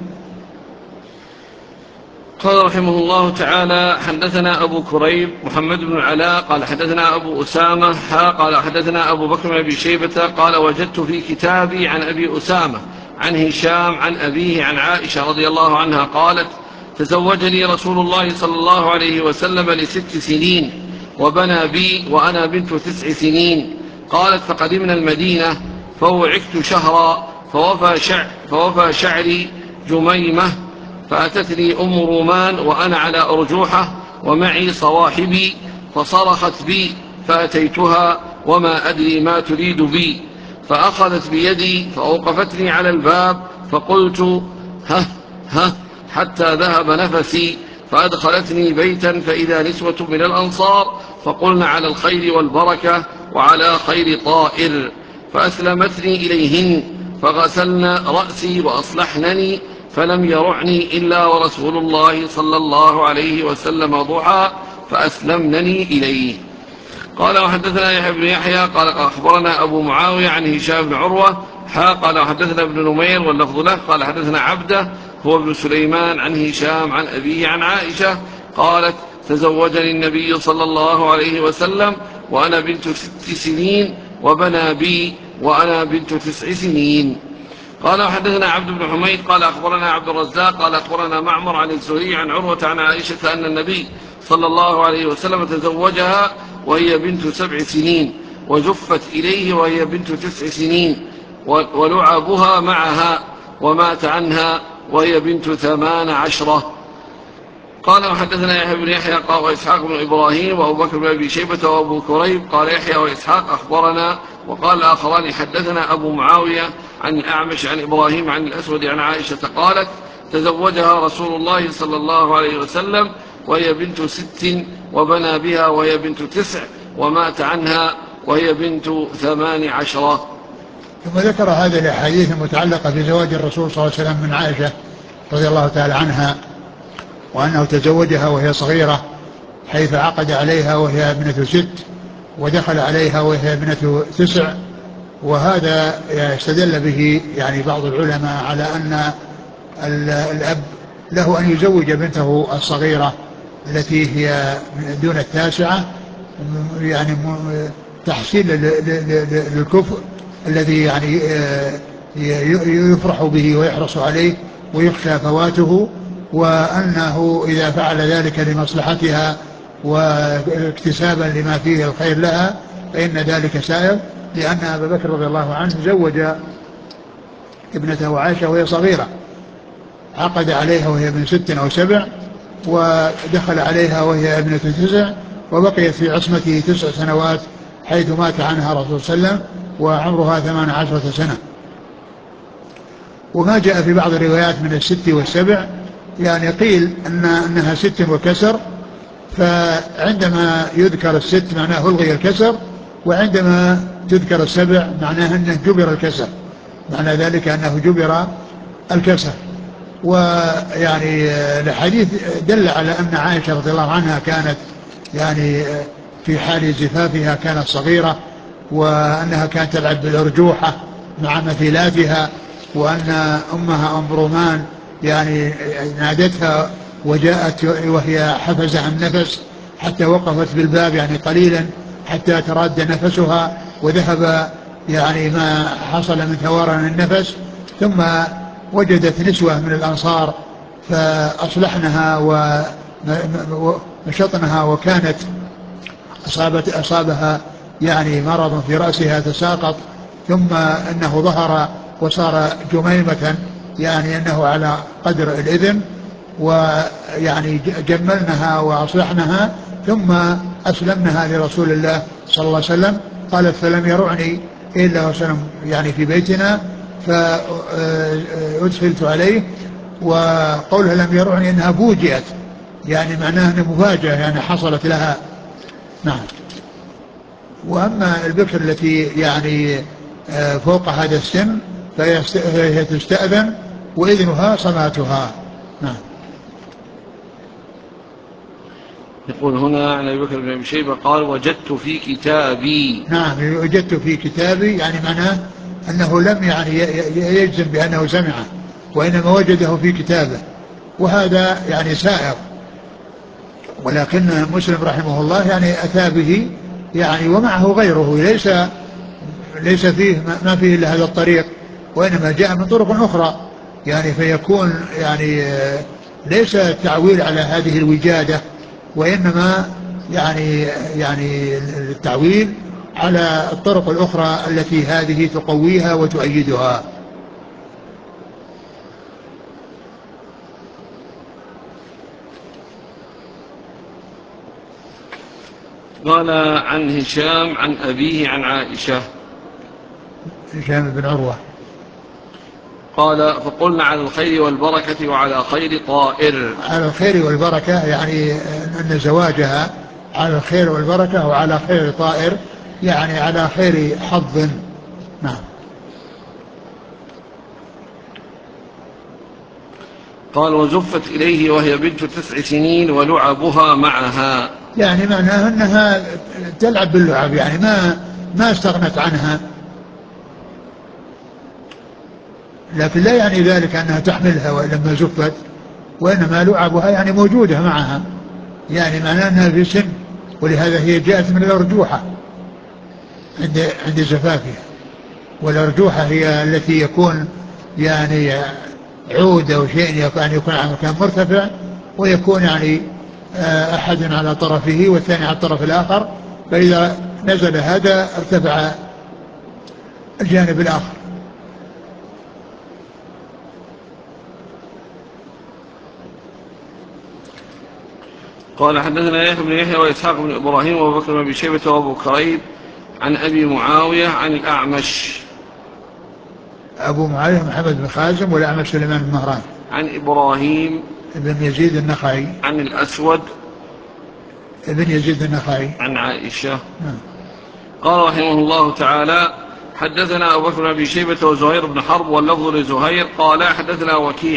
قال رحمه الله تعالى حدثنا أبو كريب محمد بن العلاء قال حدثنا أبو أسامة قال حدثنا أبو بكر بن أبي شيبة قال وجدت في كتابي عن أبي أسامة عن هشام عن أبيه عن عائشة رضي الله عنها قالت تزوجني رسول الله صلى الله عليه وسلم لست سنين وبنى بي وأنا بنت تسع سنين. قالت فقدمنا المدينة فوعكت شهرا فوفى, شع فوفى شعري جميمة فأتتني أم رومان وأنا على أرجوحة ومعي صواحبي فصرخت بي فأتيتها وما أدري ما تريد بي فأخذت بيدي فأوقفتني على الباب فقلت ها ها حتى ذهب نفسي فأدخلتني بيتا فإذا نسوة من الأنصار فقلن على الخير والبركة وعلى خير طائر فأسلمتني إليهن فغسلن رأسي وأصلحنني فلم يرعني إلا ورسول الله صلى الله عليه وسلم ضحى فأسلمنني إليه. قال وحدثنا يحيى بن يحيى قال أخبرنا أبو معاوية عن هشام بن عروة حا قال وحدثنا ابن نمير واللفظ له قال حدثنا عبده هو ابن سليمان عن هشام عن أبيه عن عائشة قالت تزوجني النبي صلى الله عليه وسلم وأنا بنت ست سنين وبنى بي وأنا بنت تسع سنين. قال وحدثنا عبد بن حميد قال أخبرنا عبد الرزاق قال أخبرنا معمر عن الزهري عن عروة عن عائشة أن النبي صلى الله عليه وسلم تزوجها وهي بنت سبع سنين وجفت إليه وهي بنت تسع سنين ولعبها معها ومات عنها وهي بنت ثمان عشرة. قال وحدثنا يحيى بن يحيى قال وإسحاق بن إبراهيم وأبو بكر بن أبي شيبة وأبو كريب قال يحيى وإسحاق أخبرنا وقال الآخران حدثنا أبو معاوية عن الأعمش عن إبراهيم عن الأسود عن عائشة قالت تزوجها رسول الله صلى الله عليه وسلم وهي بنت ست وبنى بها وهي بنت تسع ومات عنها وهي بنت ثمان عشرة. ثم ذكر هذه الأحاديث المتعلقة بزواج الرسول صلى الله عليه وسلم من عائشة رضي الله تعالى عنها، وأنه تزوجها وهي صغيرة، حيث عقد عليها وهي ابنة ست، ودخل عليها وهي ابنة تسع. وهذا يستدل به يعني بعض العلماء على أن الأب له أن يزوج بنته الصغيرة التي هي دون التاسعة، يعني تحصيل للكفء الذي يعني يفرح به ويحرص عليه ويخشى فواته، وأنه إذا فعل ذلك لمصلحتها واكتسابا لما فيه الخير لها فإن ذلك سائر، لأن أبا بكر رضي الله عنه زوج ابنته عائشة وهي صغيرة، عقد عليها وهي من ست أو سبع، ودخل عليها وهي ابنة تسع، وبقيت في عصمته تسع سنوات حيث مات عنها رسول صلى الله عليه وسلم وعمرها ثمان عشرة سنة. وما جاء في بعض الروايات من الست والسبع يعني قيل أن أنها ست وكسر، فعندما يذكر الست معناه ألغي الكسر، وعندما تذكر السبع معناه أنه جبر الكسر، معنى ذلك أنه جبر الكسر. ويعني الحديث دل على أن عائشة رضي الله عنها كانت يعني في حال زفافها كانت صغيرة، وأنها كانت تلعب بالأرجوحة مع مثيلاتها، وأن أمها أم رومان يعني نادتها وجاءت وهي حفزة عن نفس حتى وقفت بالباب يعني قليلا حتى تراد نفسها وذهب يعني ما حصل من ثوران النفس، ثم وجدت نسوة من الأنصار فأصلحنها ومشطنها، وكانت أصابت أصابها يعني مرض في رأسها تساقط، ثم أنه ظهر وصار جميمة يعني أنه على قدر الإذن، ويعني جملنها وأصلحناها ثم أسلمنها لرسول الله صلى الله عليه وسلم. قالت فلم يرعني إلا وسلم يعني في بيتنا فأدخلت عليه، وقولها لم يرعني إنها فوجئت يعني معناها أنها مفاجأة يعني حصلت لها. نعم. وأما البكر التي يعني فوق هذا السن فهي تستأذن وإذنها صلاتها. نعم. يقول هنا عن أبي بكر بن أبي شيبة قال وجدت في كتابي. نعم، وجدت في كتابي يعني معناه أنه لم يعني يجزم بأنه سمعه، وإنما وجده في كتابه، وهذا يعني سائر. ولكن مسلم رحمه الله يعني أتى به يعني ومعه غيره، ليس ليس فيه ما فيه إلا هذا الطريق، وإنما جاء من طرق أخرى يعني، فيكون يعني ليس التعويل على هذه الوجادة، وإنما يعني يعني التعويل على الطرق الأخرى التي هذه تقويها وتؤيدها. قال عن هشام عن أبيه عن عائشة. هشام بن عروة قال فقلنا على الخير والبركة وعلى خير طائر. على الخير والبركة يعني أن زواجها على الخير والبركة وعلى خير طائر، يعني على خير حظ. نعم. قال وزفت إليه وهي بنت تسع سنين ولعبها معها، يعني معناها أنها تلعب باللعب يعني ما ما استغنت عنها، لكن لا يعني ذلك أنها تحملها لما زفت، وإنما لعبها يعني موجودة معها، يعني معناها أنها في سن، ولهذا هي جاءت من الأرجوحة عند عند زفافها، والأرجوحة هي التي يكون يعني عود أو شيء يعني يكون على مكان مرتفع، ويكون يعني أحد على طرفه والثاني على الطرف الآخر، فإذا نزل هذا ارتفع الجانب الآخر. قال حدثنا يحيى بن يحيى وإسحاق بن إبراهيم وأبو بكر بن أبي شيبة وأبو كريب عن أبي معاوية عن الأعمش. أبو معاوية محمد بن خازم، والأعمش سليمان بن مهران. عن إبراهيم ابن يزيد النخعي. عن الأسود ابن يزيد النخعي. عن عائشة. نعم. قال رحمه الله تعالى حدثنا أبو بكر بن أبي شيبة وزهير بن حرب واللفظ لزهير قال حدثنا وكيع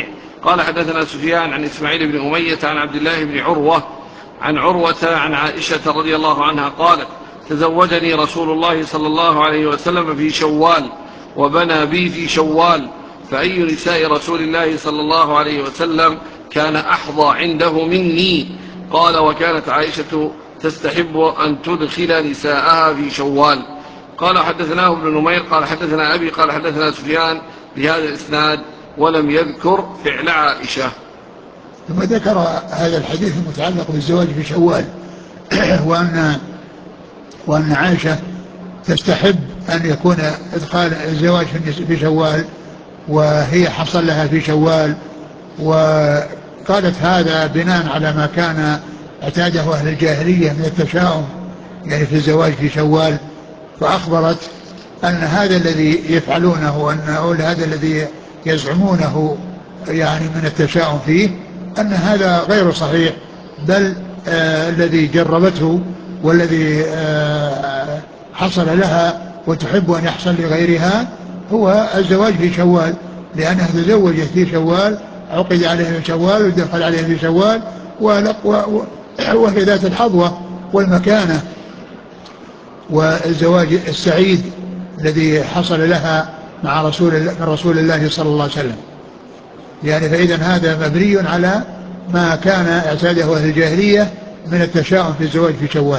قال حدثنا سفيان عن إسماعيل بن أمية عن عبد الله بن عروة عن عروة عن عائشة رضي الله عنها قالت تزوجني رسول الله صلى الله عليه وسلم في شوال وبنى بي في شوال، فأي نساء رسول الله صلى الله عليه وسلم كان أحظى عنده مني؟ قال وكانت عائشة تستحب أن تدخل نساءها في شوال. قال حدثناه ابن نمير قال حدثنا أبي قال حدثنا سفيان بهذا الإسناد ولم يذكر فعل عائشة. ثم ذكر هذا الحديث المتعلق بالزواج في شوال وأن وأن عائشة تستحب أن يكون إدخال الزواج في شوال وهي حصل لها في شوال، وقالت هذا بناء على ما كان اعتاده أهل الجاهلية من التشاؤم يعني في الزواج في شوال، فأخبرت أن هذا الذي يفعلونه وأن هذا الذي يزعمونه يعني من التشاؤم فيه أن هذا غير صحيح، بل آه الذي جربته والذي آه حصل لها وتحب أن يحصل لغيرها هو الزواج في شوال، لأنها تزوجت في شوال، عقد عليها في شوال ودخل عليها في شوال، وهي ذات الحظوة والمكانة والزواج السعيد الذي حصل لها مع رسول من رسول الله صلى الله عليه وسلم. يعني فإذا هذا مبني على ما كان اعتاده أهل الجاهلية من التشاؤم في الزواج في شوال.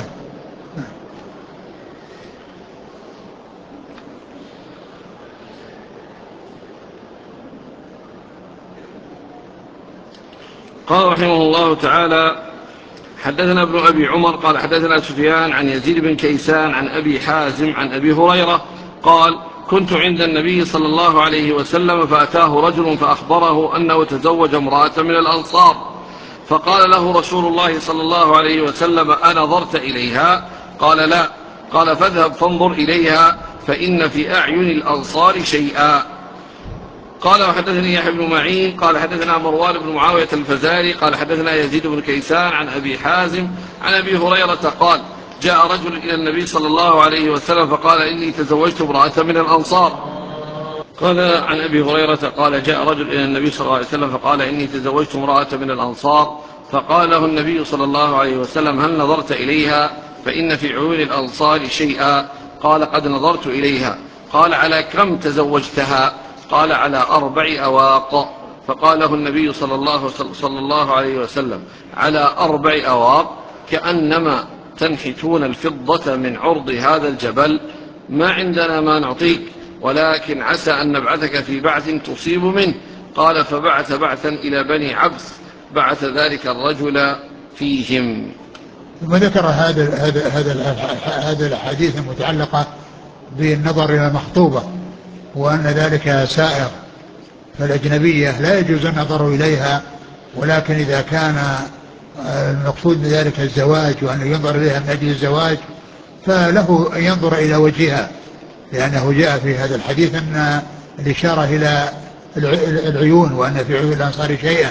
قال رحمه الله تعالى حدثنا ابن أبي عمر قال حدثنا سفيان عن يزيد بن كيسان عن أبي حازم عن أبي هريرة قال كنت عند النبي صلى الله عليه وسلم فأتاه رجل فأخبره أنه تزوج امرأة من الأنصار، فقال له رسول الله صلى الله عليه وسلم أنظرت إليها؟ قال لا. قال فاذهب فانظر إليها فإن في أعين الأنصار شيئا. قال وحدثني يحيى بن معين قال حدثنا مروان بن معاوية الفزاري قال حدثنا يزيد بن كيسان عن أبي حازم عن أبي هريرة قال جاء رجل إلى النبي صلى الله عليه وسلم فقال إني تزوجت امرأة من الأنصار. قال عن أبي هريرة قال جاء رجل إلى النبي صلى الله عليه وسلم فقال إني تزوجت امرأة من الأنصار، فقال له النبي صلى الله عليه وسلم هل نظرت إليها؟ فإن في عيون الأنصار شيئا. قال قد نظرت إليها. قال على كم تزوجتها؟ قال على أربع أواق. فقال له النبي صلى الله, صلى الله عليه وسلم على أربع أواق كأنما تنحتون الفضة من عرض هذا الجبل، ما عندنا ما نعطيك، ولكن عسى أن نبعثك في بعث تصيب منه. قال فبعث بعثا إلى بني عبس بعث ذلك الرجل فيهم. ثم ذكر هذا هذا هذا هذا الحديث المتعلقة بالنظر إلى المخطوبة وأن ذلك سائر، فالأجنبية لا يجوز النظر إليها، ولكن إذا كان المقصود بذلك الزواج وأن ينظر إليها من أجل الزواج فله أن ينظر إلى وجهها، لأنه جاء في هذا الحديث أن الإشارة إلى العيون وأن في عيون الأنصار شيئا،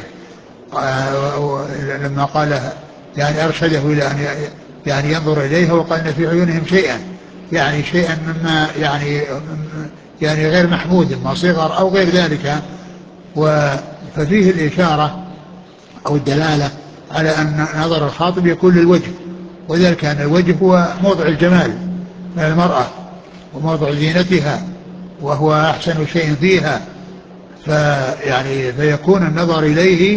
لما قال يعني أرشده إلى أن يعني ينظر إليها وقال أن في عيونهم شيئا، يعني شيئا مما يعني يعني غير محمود ما صغر أو غير ذلك، ففيه الإشارة أو الدلالة على أن نظر الخاطب يكون للوجه، وذلك أن الوجه هو موضع الجمال من المرأة وموضع زينتها وهو أحسن شيء فيها، فيعني فيكون النظر إليه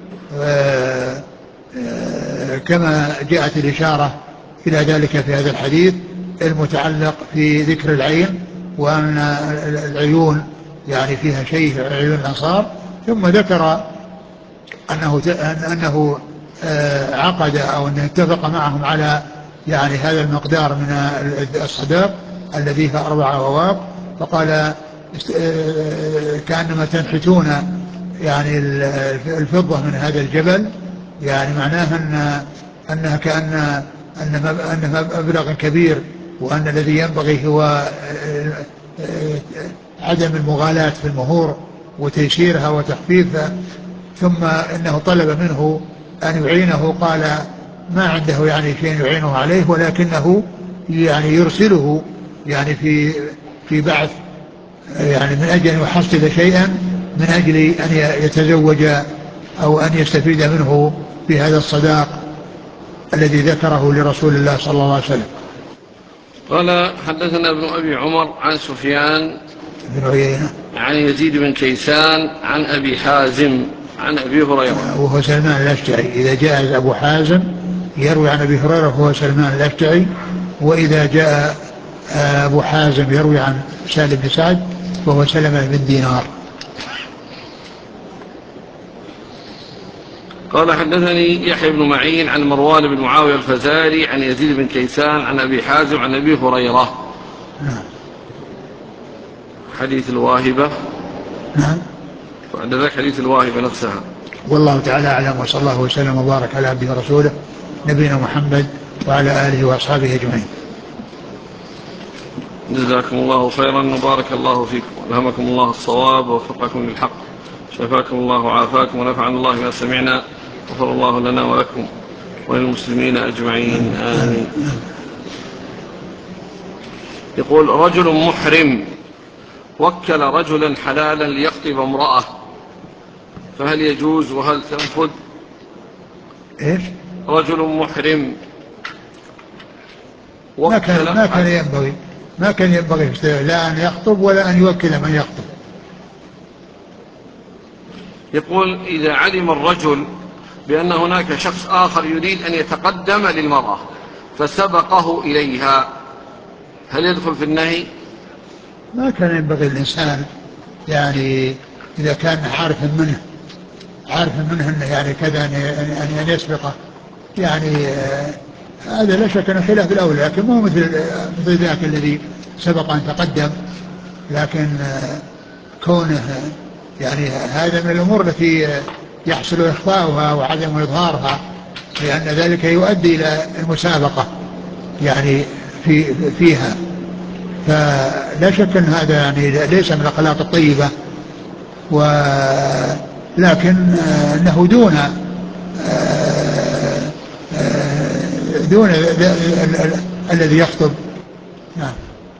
كما جاءت الإشارة إلى ذلك في هذا الحديث المتعلق في ذكر العين وأن العيون يعني فيها شيء في عيون الأنصار. ثم ذكر أنه أنه عقد أو أنه اتفق معهم على يعني هذا المقدار من الصداق الذي فيه أربع أواق، فقال كأنما تنحتون يعني الفضة من هذا الجبل، يعني معناه أن أنها كأن أن مبلغ كبير، وأن الذي ينبغي هو عدم المغالاة في المهور وتيسيرها وتخفيفها. ثم إنه طلب منه أن يعينه، قال ما عنده يعني شيء يعينه عليه، ولكنه يعني يرسله يعني في في بعث يعني من أجل أن يحصل شيئا من أجل أن يتزوج أو أن يستفيد منه في هذا الصداق الذي ذكره لرسول الله صلى الله عليه وسلم. قال حدثنا ابن أبي عمر عن سفيان بن عيينة عن يزيد بن كيسان عن أبي حازم عن أبي هريرة وهو سلمان الأشجعي. إذا جاء أبو حازم يروي عن أبي هريرة وهو سلمان الأشجعي، وإذا جاء أبو حازم يروي عن سالم بن سعد وهو سلمة بن دينار. قال حدثني يحيى بن معين عن مروان بن معاوية الفزاري عن يزيد بن كيسان عن أبي حازم عن أبي هريرة. نعم. حديث الواهبة. نعم. وعند ذلك حديث الواهبة نفسها. والله تعالى أعلم، وصلى الله وسلم وبارك على عبده ورسوله نبينا محمد وعلى آله وأصحابه أجمعين. جزاكم الله خيرا وبارك الله فيكم ألهمكم الله الصواب ووفقكم للحق، شفاكم الله وعافاكم ونفعنا الله ما سمعنا، غفر الله لنا ولكم وللمسلمين أجمعين آمين. يقول رجل محرم وكل رجلا حلالا ليخطب امرأة، فهل يجوز وهل تنفذ؟ إيش؟ رجل محرم ما كان ما كان ينبغي ما كان ينبغي لا أن يخطب ولا أن يوكل من يخطب. يقول إذا علم الرجل بأن هناك شخص آخر يريد أن يتقدم للمرأة فسبقه إليها، هل يدخل في النهي؟ ما كان ينبغي الإنسان يعني إذا كان عارف منه عارف منه أنه يعني كذا أن يسبقه، يعني آه هذا لا شك أنه خلاف الأولى، لكن مو مثل مثل ذاك الذي سبق أن تقدم، لكن آه كونه يعني هذا من الأمور التي يحصل إخفاؤها وعدم إظهارها، لأن ذلك يؤدي إلى المسابقة يعني في فيها، فلا شك أن هذا يعني ليس من الأخلاق الطيبة، ولكن أنه دون دون الذي يخطب. نعم.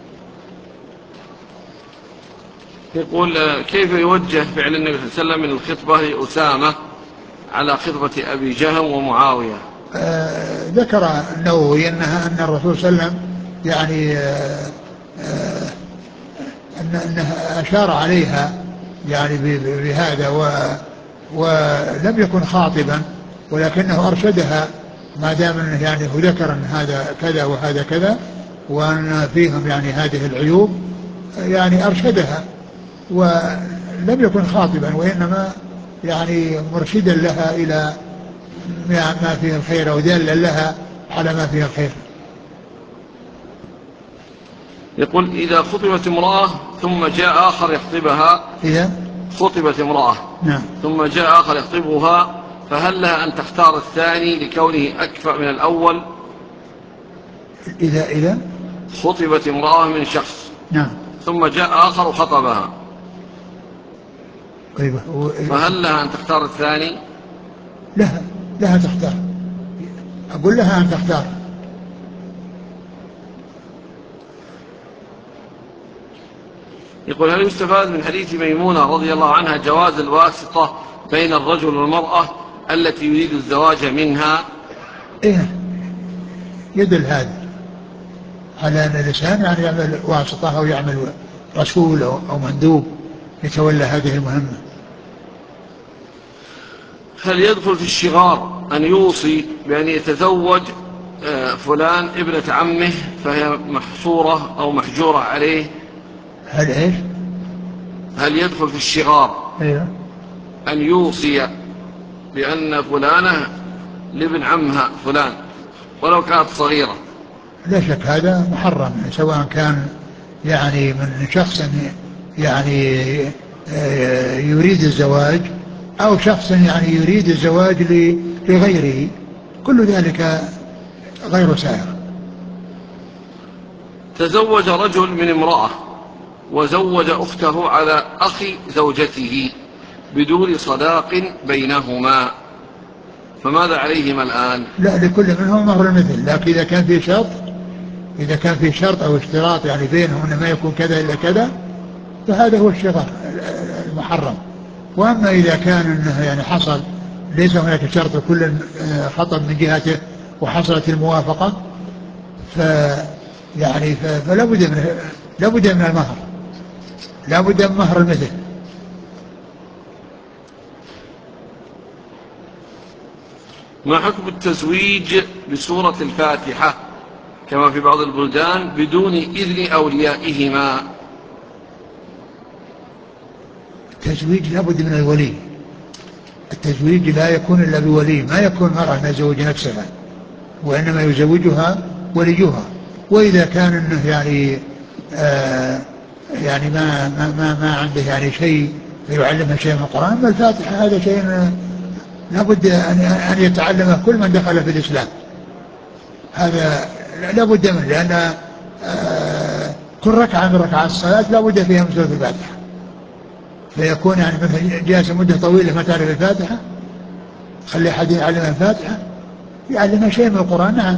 يقول كيف يوجه فعل النبي صلى الله عليه وسلم من الخطبة لأسامة على خطبة أبي جهم ومعاوية؟ آه ذكر النووي أنها أن الرسول صلى الله عليه وسلم يعني آه آه أنه أشار عليها يعني بهذا ولم يكن خاطبا، ولكنه أرشدها ما دام أنه يعني هو ذكر أن هذا كذا وهذا كذا وأن فيهم يعني هذه العيوب، يعني أرشدها ولم يكن خاطبا، وإنما يعني مرشدا لها إلى ما فيه الخير ودالا لها على ما فيه الخير. يقول إذا خطبت امرأة ثم جاء آخر يخطبها، إذا خطبت امرأة نعم ثم جاء آخر يخطبها، فهل لها أن تختار الثاني لكونه أكفأ من الأول؟ إذا إذا خطبت امرأة من شخص نعم ثم جاء آخر وخطبها، طيب فهل لها أن تختار الثاني؟ لها لها تختار، أقول لها أن تختار. يقول هل يستفاد من حديث ميمونة رضي الله عنها جواز الواسطة بين الرجل والمرأة التي يريد الزواج منها؟ إيه يدل هذا على أن الإنسان يعني يعمل واسطة أو يعمل رسول أو مندوب يتولى هذه المهمة. هل يدخل في الشغار أن يوصي بأن يتزوج فلان ابنة عمه فهي محصورة أو محجورة عليه؟ هل إيش؟ هل يدخل في الشغار أيوه أن يوصي بأن فلانة لابن عمها فلان ولو كانت صغيرة؟ لا شك هذا محرم، سواء كان يعني من شخص يعني يريد الزواج أو شخص يعني يريد الزواج لغيره، كل ذلك غير سائغ. تزوج رجل من امرأة وزوج أخته على أخي زوجته بدون صداق بينهما، فماذا عليهما الآن؟ لا، لكل منهم مهر المثل، لكن إذا كان في شرط إذا كان في شرط أو اشتراط يعني بينهم أن ما يكون كذا إلا كذا، فهذا هو الشغار المحرم. وأما إذا كان أنه يعني حصل ليس هناك شرط كل خطب من جهته وحصلت الموافقة ف يعني فلا بد من لا بد من المهر، لا بد من مهر المثل. ما حكم التزويج بسورة الفاتحة كما في بعض البلدان بدون إذن أوليائهما؟ التزويج لا بد من الولي، التزويج لا يكون إلا بولي، ما يكون مرأة تزوج نفسها، وإنما يزوجها وليها. وإذا كان أنه يعني آه يعني ما ما ما, ما عنده يعني شيء يعلمها شيء من القرآن، فالفاتحة هذا شيء لابد أن أن يتعلمه كل من دخل في الإسلام، هذا لابد منه، لأن آه كل ركعة من ركعات الصلاة لابد فيها من سورة الفاتحة، فيكون يعني مثلا جالس مدة طويلة ما تعرف الفاتحة، خلي أحد يعلمها الفاتحة، يعلمها شيء من القرآن. نعم.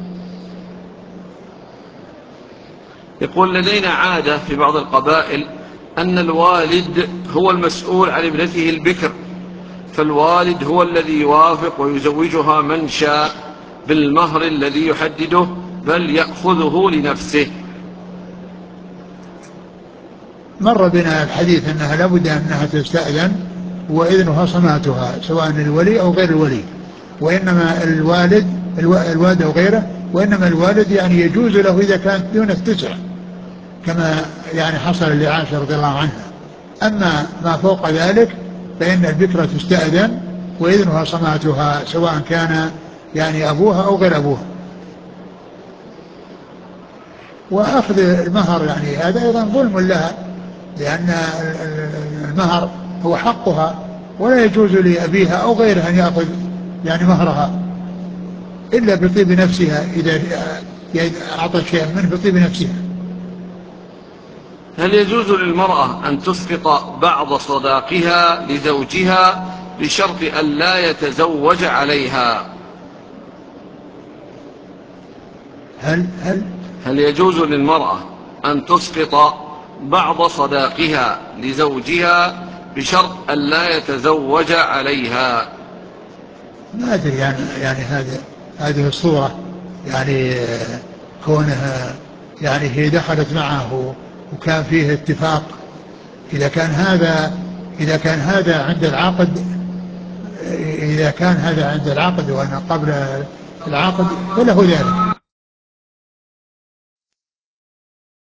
يقول لدينا عادة في بعض القبائل أن الوالد هو المسؤول عن ابنته البكر، فالوالد هو الذي يوافق ويزوجها من شاء بالمهر الذي يحدده، بل يأخذه لنفسه. مر بنا الحديث أنها لابد أنها تستأذن وإذنها صماتها سواء الولي أو غير الولي، وإنما الوالد الوالد أو غيره، وإنما الوالد يعني يجوز له إذا كانت دون التسع كما يعني حصل لعائشة رضي الله عنها. أما ما فوق ذلك فإن البكرة تستأذن وإذنها صماتها سواء كان يعني أبوها أو غير أبوها. وأخذ المهر يعني هذا أيضا ظلم لها، لأن المهر هو حقها، ولا يجوز لأبيها أو غيرها أن يأخذ يعني مهرها إلا بطيب نفسها، إذا أعطت شيئا منه بطيب نفسها. هل يجوز للمرأة أن تسقط بعض صداقها لزوجها بشرط أن لا يتزوج عليها؟ هل هل هل يجوز للمرأة أن تسقط بعض صداقها لزوجها بشرط أن لا يتزوج عليها؟ ما أدري يعني, يعني هذه هذه الصورة يعني كونها يعني هي دخلت معه وكان فيه اتفاق، إذا كان هذا إذا كان هذا عند العقد إذا كان هذا عند العقد وأنا قبل العقد فله ذلك.